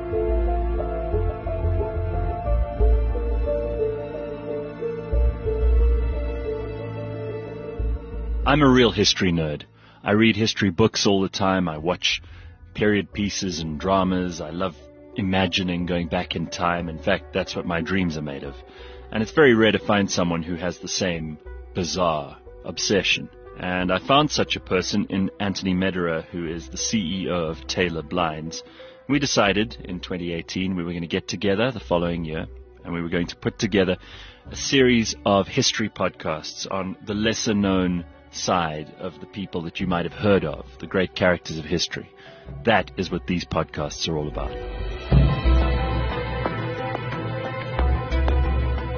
I'm a real history nerd. I read history books all the time. I watch period pieces and dramas. I love imagining going back in time. In fact, that's what my dreams are made of. And it's very rare to find someone who has the same bizarre obsession. And I found such a person in Anthony Mederer, who is the C E O of Taylor Blinds. We decided in twenty eighteen we were going to get together the following year, and we were going to put together a series of history podcasts on the lesser-known side of the people that you might have heard of, the great characters of history. That is what these podcasts are all about.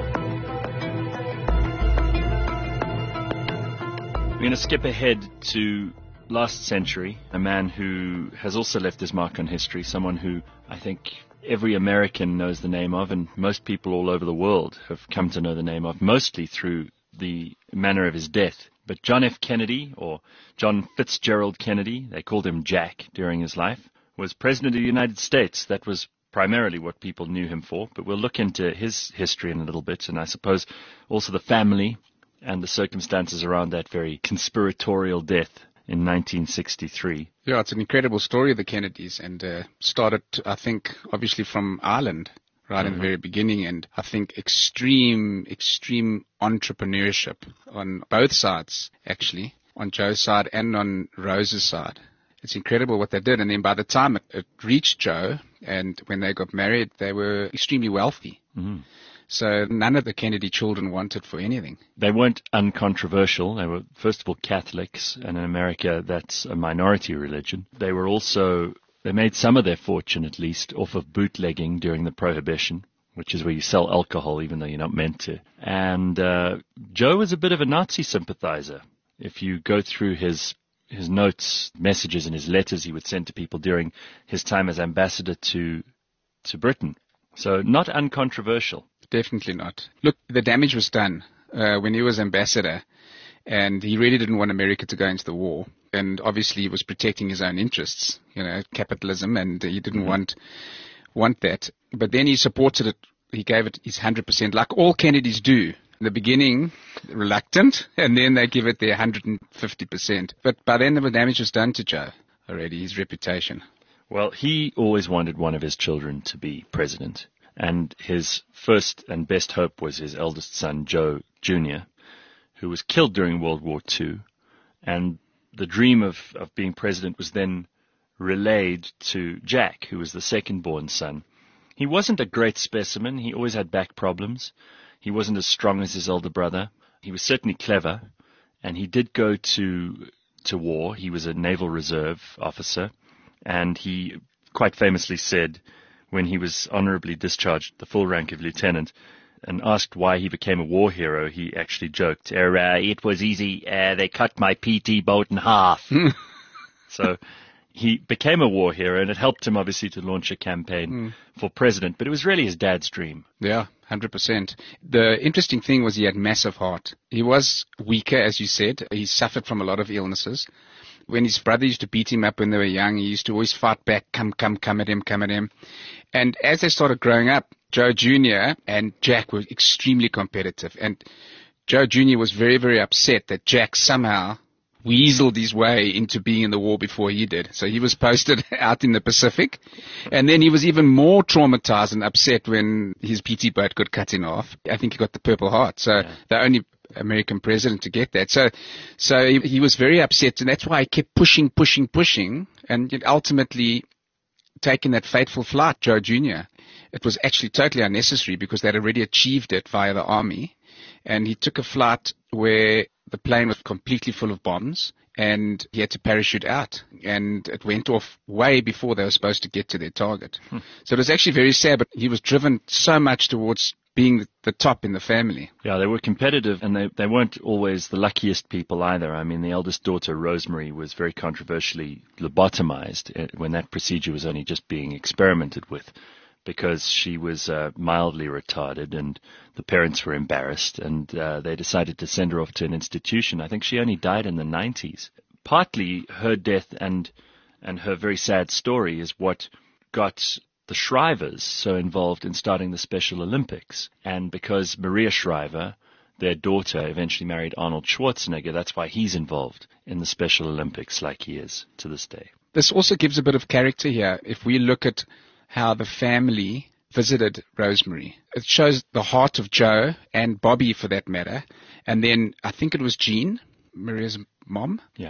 We're going to skip ahead to last century, a man who has also left his mark on history, someone who I think every American knows the name of, and most people all over the world have come to know the name of, mostly through the manner of his death. But John F. Kennedy, or John Fitzgerald Kennedy, they called him Jack during his life, was President of the United States. That was primarily what people knew him for, but we'll look into his history in a little bit, and I suppose also the family and the circumstances around that very conspiratorial death in nineteen sixty-three. Yeah, it's an incredible story of the Kennedys, and uh, started, I think, obviously from Ireland, right mm-hmm. in the very beginning, and I think extreme, extreme entrepreneurship on both sides, actually, on Joe's side and on Rose's side. It's incredible what they did, and then by the time it, it reached Joe, and when they got married, they were extremely wealthy. Mm-hmm. So none of the Kennedy children wanted for anything. They weren't uncontroversial. They were, first of all, Catholics, and in America, that's a minority religion. They were also, they made some of their fortune, at least, off of bootlegging during the Prohibition, which is where you sell alcohol even though you're not meant to. And uh, Joe was a bit of a Nazi sympathizer. If you go through his his notes, messages, and his letters he would send to people during his time as ambassador to to Britain. So not uncontroversial. Definitely not. Look, the damage was done uh, when he was ambassador, and he really didn't want America to go into the war. And obviously he was protecting his own interests, you know, capitalism, and he didn't mm-hmm. want want that. But then he supported it. He gave it his one hundred percent, like all Kennedys do. In the beginning, reluctant, and then they give it their one hundred fifty percent. But by then the damage was done to Joe already, his reputation. Well, he always wanted one of his children to be president. And his first and best hope was his eldest son, Joe Junior, who was killed during World War Two. And the dream of, of being president was then relayed to Jack, who was the second-born son. He wasn't a great specimen. He always had back problems. He wasn't as strong as his older brother. He was certainly clever, and he did go to to war. He was a Naval Reserve officer, and he quite famously said, when he was honorably discharged the full rank of lieutenant, and asked why he became a war hero, he actually joked, er, uh, it was easy, uh, they cut my P T boat in half. So he became a war hero, and it helped him, obviously, to launch a campaign mm. for president. But it was really his dad's dream. Yeah, one hundred percent. The interesting thing was he had massive heart. He was weaker, as you said. He suffered from a lot of illnesses. When his brother used to beat him up when they were young, he used to always fight back, come, come, come at him, come at him. And as they started growing up, Joe Junior and Jack were extremely competitive. And Joe Junior was very, very upset that Jack somehow weaseled his way into being in the war before he did. So he was posted out in the Pacific. And then he was even more traumatized and upset when his P T boat got cut in half. I think he got the Purple Heart. So yeah. the only American president to get that. So so he, he was very upset, and that's why he kept pushing, pushing, pushing, and ultimately taking that fateful flight, Joe Junior It was actually totally unnecessary because they'd already achieved it via the army. And he took a flight where the plane was completely full of bombs, and he had to parachute out. And it went off way before they were supposed to get to their target. Hmm. So it was actually very sad, but he was driven so much towards being the top in the family. Yeah, they were competitive, and they, they weren't always the luckiest people either. I mean, the eldest daughter, Rosemary, was very controversially lobotomized when that procedure was only just being experimented with, because she was uh, mildly retarded, and the parents were embarrassed, and uh, they decided to send her off to an institution. I think she only died in the nineties. Partly her death and and her very sad story is what got the Shrivers so involved in starting the Special Olympics. And because Maria Shriver, their daughter, eventually married Arnold Schwarzenegger, that's why he's involved in the Special Olympics like he is to this day. This also gives a bit of character here. If we look at how the family visited Rosemary, it shows the heart of Joe and Bobby, for that matter. And then I think it was Jean, Maria's mom. Yeah.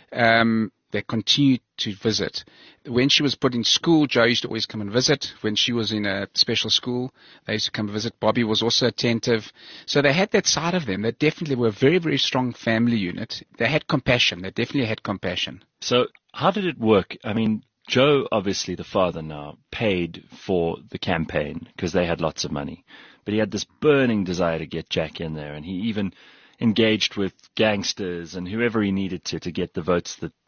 Um, they continued to visit. When she was put in school, Joe used to always come and visit. When she was in a special school, they used to come and visit. Bobby was also attentive. So they had that side of them. They definitely were a very, very strong family unit. They had compassion. They definitely had compassion. So how did it work? I mean, Joe, obviously the father now, paid for the campaign because they had lots of money. But he had this burning desire to get Jack in there, and he even engaged with gangsters and whoever he needed to to get the votes that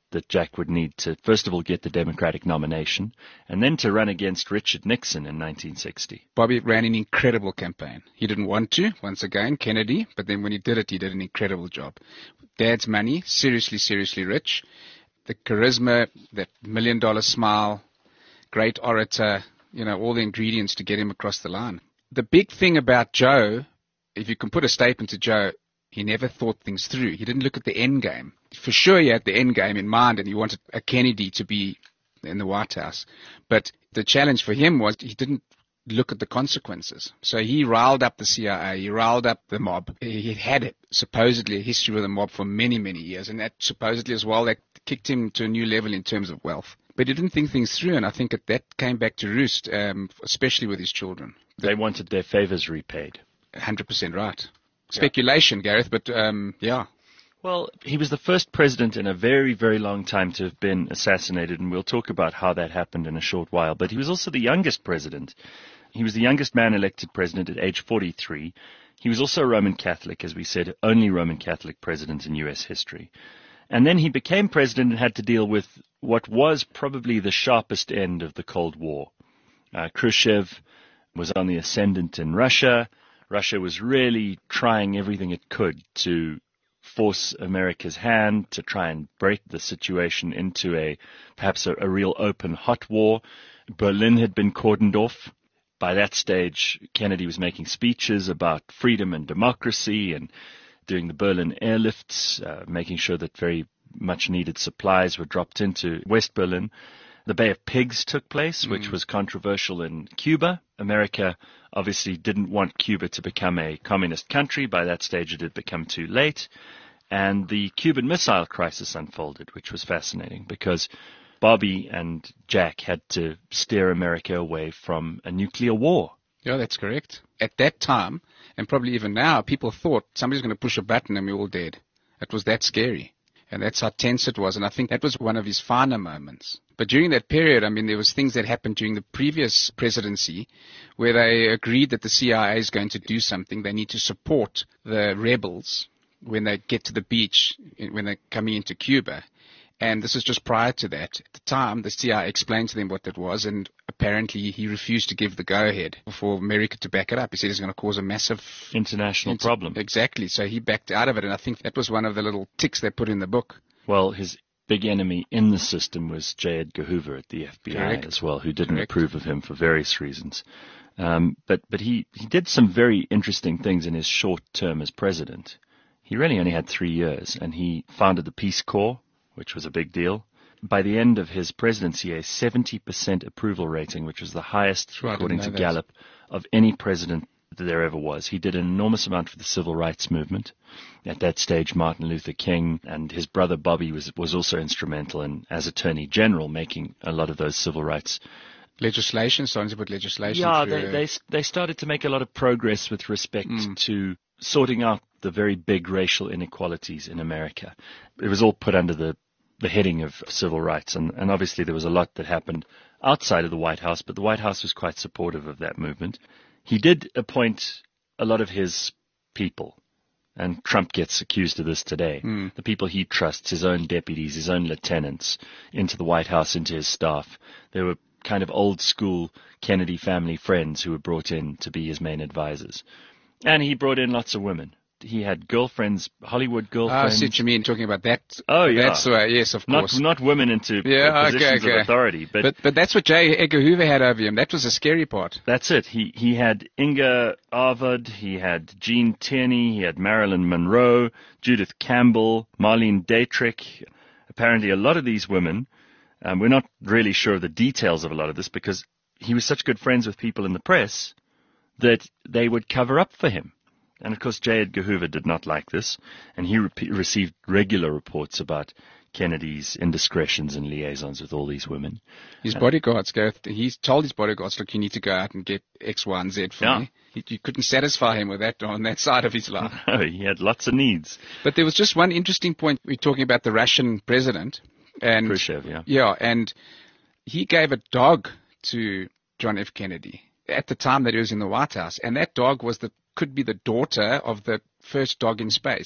that Jack would need to, first of all, get the Democratic nomination, and then to run against Richard Nixon in nineteen sixty. Bobby ran an incredible campaign. He didn't want to, once again, Kennedy, but then when he did it, he did an incredible job. Dad's money, seriously, seriously rich. The charisma, that million-dollar smile, great orator, you know, all the ingredients to get him across the line. The big thing about Joe, if you can put a statement to Joe, he never thought things through. He didn't look at the end game. For sure he had the end game in mind and he wanted a Kennedy to be in the White House. But the challenge for him was he didn't look at the consequences. So he riled up the C I A, he riled up the mob. He had supposedly a history with the mob for many, many years, and that supposedly as well, that kicked him to a new level in terms of wealth. But he didn't think things through, and I think that, that came back to roost, um, especially with his children. They wanted their favors repaid. one hundred percent right. Speculation, yeah. Gareth, but um, yeah. Well, he was the first president in a very, very long time to have been assassinated, and we'll talk about how that happened in a short while. But he was also the youngest president. He was the youngest man elected president at age forty-three. He was also a Roman Catholic, as we said, only Roman Catholic president in U S history. And then he became president and had to deal with what was probably the sharpest end of the Cold War. Uh, Khrushchev was on the ascendant in Russia. Russia was really trying everything it could to force America's hand, to try and break the situation into a perhaps a, a real open hot war. Berlin had been cordoned off. By that stage, Kennedy was making speeches about freedom and democracy and doing the Berlin airlifts, uh, making sure that very much needed supplies were dropped into West Berlin. The Bay of Pigs took place, which mm. was controversial in Cuba. America obviously didn't want Cuba to become a communist country. By that stage, it had become too late. And the Cuban Missile Crisis unfolded, which was fascinating because Bobby and Jack had to steer America away from a nuclear war. Yeah, that's correct. At that time, and probably even now, people thought somebody's going to push a button and we're all dead. It was that scary. And that's how tense it was. And I think that was one of his finer moments. But during that period, I mean, there was things that happened during the previous presidency where they agreed that the C I A is going to do something. They need to support the rebels when they get to the beach, when they're coming into Cuba. And this is just prior to that. At the time, the C I A explained to them what that was, and apparently he refused to give the go-ahead for America to back it up. He said it's going to cause a massive international inter- problem. Exactly. So he backed out of it, and I think that was one of the little ticks they put in the book. Well, his big enemy in the system was J. Edgar Hoover at the F B I Correct. As well, who didn't Correct. approve of him for various reasons. Um, but but he, he did some very interesting things in his short term as president. He really only had three years, and he founded the Peace Corps, which was a big deal. By the end of his presidency, a seventy percent approval rating, which was the highest, sure, according to Gallup, of any president that there ever was. He did an enormous amount for the civil rights movement. At that stage, Martin Luther King and his brother Bobby was was also instrumental in, as Attorney General, making a lot of those civil rights legislation, starting to put legislation Yeah, through. they, they they started to make a lot of progress with respect mm. to sorting out the very big racial inequalities in America. It was all put under the, the heading of civil rights, and, and obviously there was a lot that happened outside of the White House, but the White House was quite supportive of that movement. He did appoint a lot of his people, and Trump gets accused of this today. Mm. The people he trusts, his own deputies, his own lieutenants, into the White House, into his staff. They were kind of old school Kennedy family friends who were brought in to be his main advisors. And he brought in lots of women. He had girlfriends, Hollywood girlfriends. Oh, I see what you mean, talking about that. Oh, yeah. That's uh, yes, of not, course. Not women into yeah, positions okay, okay. of authority. But, but but that's what J. Edgar Hoover had over him. That was the scary part. That's it. He he had Inga Arvad, he had Jean Tierney, he had Marilyn Monroe, Judith Campbell, Marlene Dietrich. Apparently a lot of these women, um, we're not really sure of the details of a lot of this because he was such good friends with people in the press that they would cover up for him. And, of course, J. Edgar Hoover did not like this, and he re- received regular reports about Kennedy's indiscretions and liaisons with all these women. His uh, bodyguards, Gareth, he told his bodyguards, look, you need to go out and get X, Y, and Z for yeah. me. He, you couldn't satisfy him with that on that side of his life. No, he had lots of needs. But there was just one interesting point. We're talking about the Russian president. And, Khrushchev, yeah. Yeah, and he gave a dog to John F. Kennedy at the time that he was in the White House, and that dog was the could be the daughter of the first dog in space.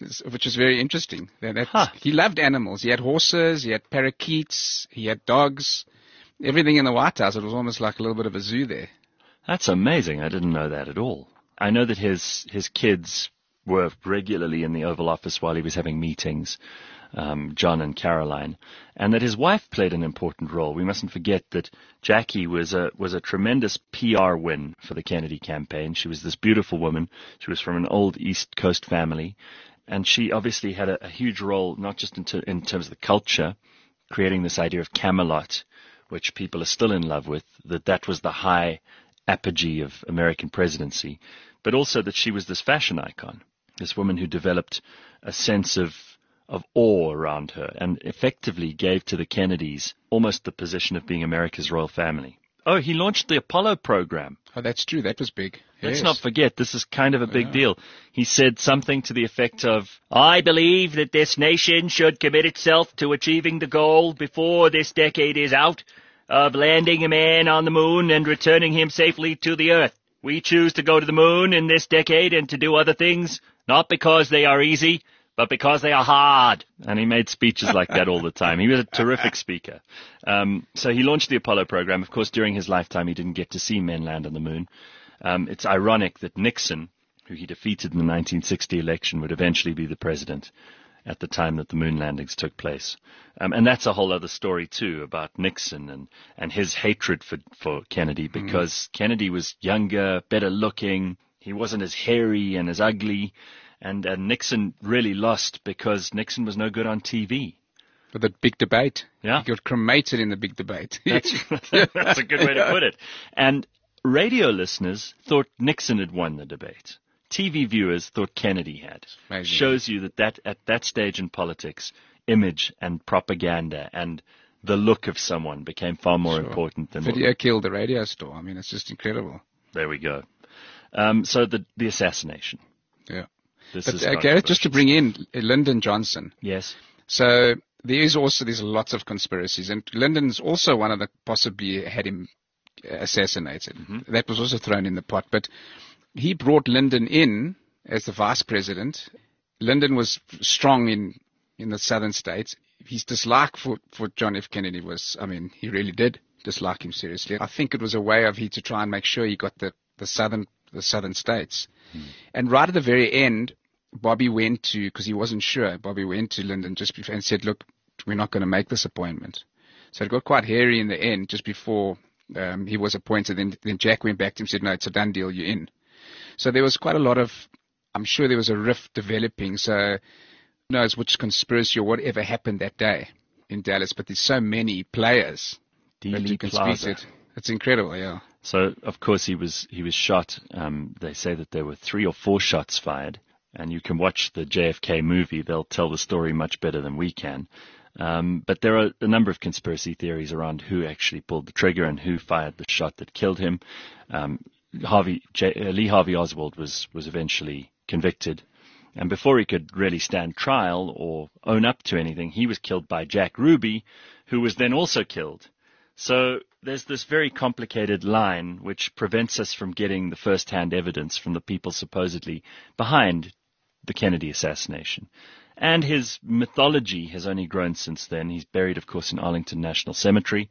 which is very interesting. That, that, Huh. He loved animals. He had horses, he had parakeets, he had dogs, everything in the White House. It was almost like a little bit of a zoo there. That's amazing. I didn't know that at all. I know that his his kids were regularly in the Oval Office while he was having meetings, um, John and Caroline, and that his wife played an important role. We mustn't forget that Jackie was a was a tremendous P R win for the Kennedy campaign. She was this beautiful woman. She was from an old East Coast family, and she obviously had a, a huge role, not just in, ter- in terms of the culture, creating this idea of Camelot, which people are still in love with, that that was the high apogee of American presidency, but also that she was this fashion icon, this woman who developed a sense of of awe around her and effectively gave to the Kennedys almost the position of being America's royal family. Oh, he launched the Apollo program. Oh, that's true. That was big. Let's Yes. not forget, this is kind of a big Yeah. deal. He said something to the effect of, I believe that this nation should commit itself to achieving the goal before this decade is out of landing a man on the moon and returning him safely to the earth. We choose to go to the moon in this decade and to do other things, not because they are easy, but because they are hard. And he made speeches like that all the time. He was a terrific speaker. Um, so he launched the Apollo program. Of course, during his lifetime, he didn't get to see men land on the moon. Um, it's ironic that Nixon, who he defeated in the nineteen sixty election, would eventually be the president at the time that the moon landings took place. Um, and that's a whole other story, too, about Nixon and, and his hatred for, for Kennedy, because mm. Kennedy was younger, better looking. He wasn't as hairy and as ugly. And, and Nixon really lost because Nixon was no good on T V. For the big debate. Yeah. He got cremated in the big debate. That's, that's a good way to put it. And radio listeners thought Nixon had won the debate. T V viewers thought Kennedy had. Amazing. Shows you that, that at that stage in politics, image and propaganda and the look of someone became far more Sure. important than Video what, killed the radio star. I mean, it's just incredible. There we go. Um, so the the assassination. Yeah. This But is uh, Gareth, just to bring in uh, Lyndon Johnson. Yes. So there is also, there's lots of conspiracies. And Lyndon's also one of the possibly had him assassinated. Mm-hmm. That was also thrown in the pot. But he brought Lyndon in as the vice president. Lyndon was strong in, in the southern states. His dislike for, for John F. Kennedy was, I mean, he really did dislike him seriously. I think it was a way of he to try and make sure he got the, the southern the southern states. Hmm. And right at the very end, Bobby went to, because he wasn't sure, Bobby went to Lyndon just before and said, look, we're not going to make this appointment. So it got quite hairy in the end just before um, he was appointed. Then, then Jack went back to him and said, no, it's a done deal, you're in. So there was quite a lot of, I'm sure there was a rift developing. So who knows which conspiracy or whatever happened that day in Dallas, but there's so many players Dealey that you can Plaza. speak it. It's incredible, yeah. So, of course, he was he was shot. Um, they say that there were three or four shots fired, and you can watch the J F K movie. They'll tell the story much better than we can. Um, but there are a number of conspiracy theories around who actually pulled the trigger and who fired the shot that killed him. Um, Harvey J, uh, Lee Harvey Oswald was was eventually convicted, and before he could really stand trial or own up to anything, he was killed by Jack Ruby, who was then also killed. So there's this very complicated line which prevents us from getting the first-hand evidence from the people supposedly behind the Kennedy assassination. And his mythology has only grown since then. He's buried, of course, in Arlington National Cemetery,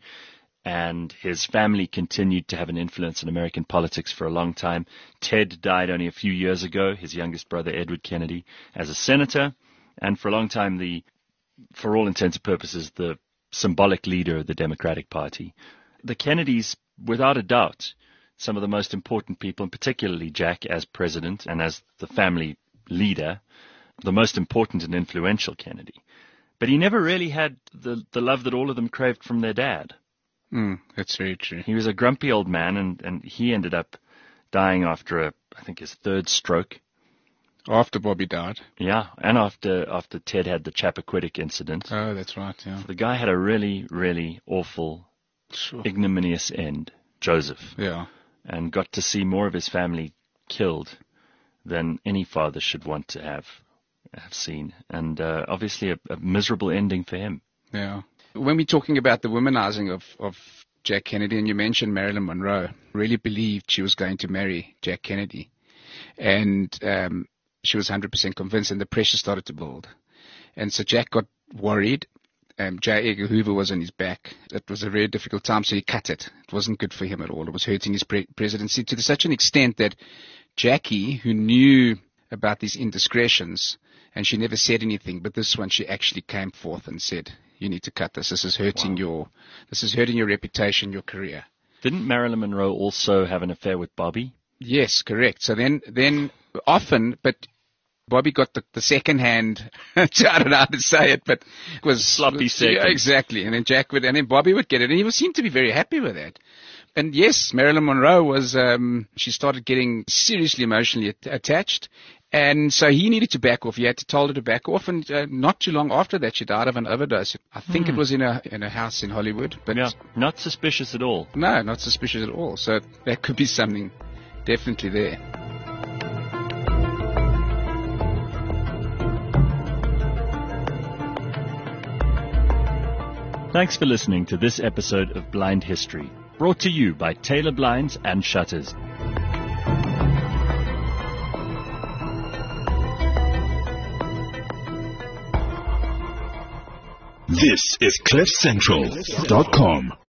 and his family continued to have an influence in American politics for a long time. Ted died only a few years ago, his youngest brother, Edward Kennedy, as a senator, and for a long time, the, for all intents and purposes, the symbolic leader of the Democratic Party. The Kennedys, without a doubt, some of the most important people, and particularly Jack as president and as the family leader, the most important and influential Kennedy. But he never really had the, the love that all of them craved from their dad. Mm, that's very true. He was a grumpy old man, and, and he ended up dying after, a, I think, his third stroke. After Bobby died. Yeah, and after after Ted had the Chappaquiddick incident. Oh, that's right, yeah. So the guy had a really, really awful, sure. ignominious end, Joseph. Yeah. And got to see more of his family killed than any father should want to have have seen. And uh, obviously a, a miserable ending for him. Yeah. When we're talking about the womanizing of, of Jack Kennedy, and you mentioned Marilyn Monroe, really believed she was going to marry Jack Kennedy. And um, she was one hundred percent convinced, and the pressure started to build. And so Jack got worried. Um, J. Edgar Hoover was on his back. It was a very difficult time, so he cut it. It wasn't good for him at all. It was hurting his pre- presidency to such an extent that Jackie, who knew about these indiscretions, and she never said anything, but this one she actually came forth and said, you need to cut this. This is hurting wow. your, this is hurting your reputation, your career. Didn't Marilyn Monroe also have an affair with Bobby? Yes, correct. So then, then often, but Bobby got the, the second hand, I don't know how to say it, but it was sloppy second. Yeah, exactly. And then Jack would, and then Bobby would get it, and he would seem to be very happy with that. And yes, Marilyn Monroe was, um, she started getting seriously emotionally at- attached. And so he needed to back off. He had to tell her to back off. And uh, not too long after that, she died of an overdose. I think hmm. it was in a in a house in Hollywood. But yeah, not suspicious at all. No, not suspicious at all. So that could be something definitely there. Thanks for listening to this episode of Blind History, brought to you by Taylor Blinds and Shutters. This is cliff central dot com.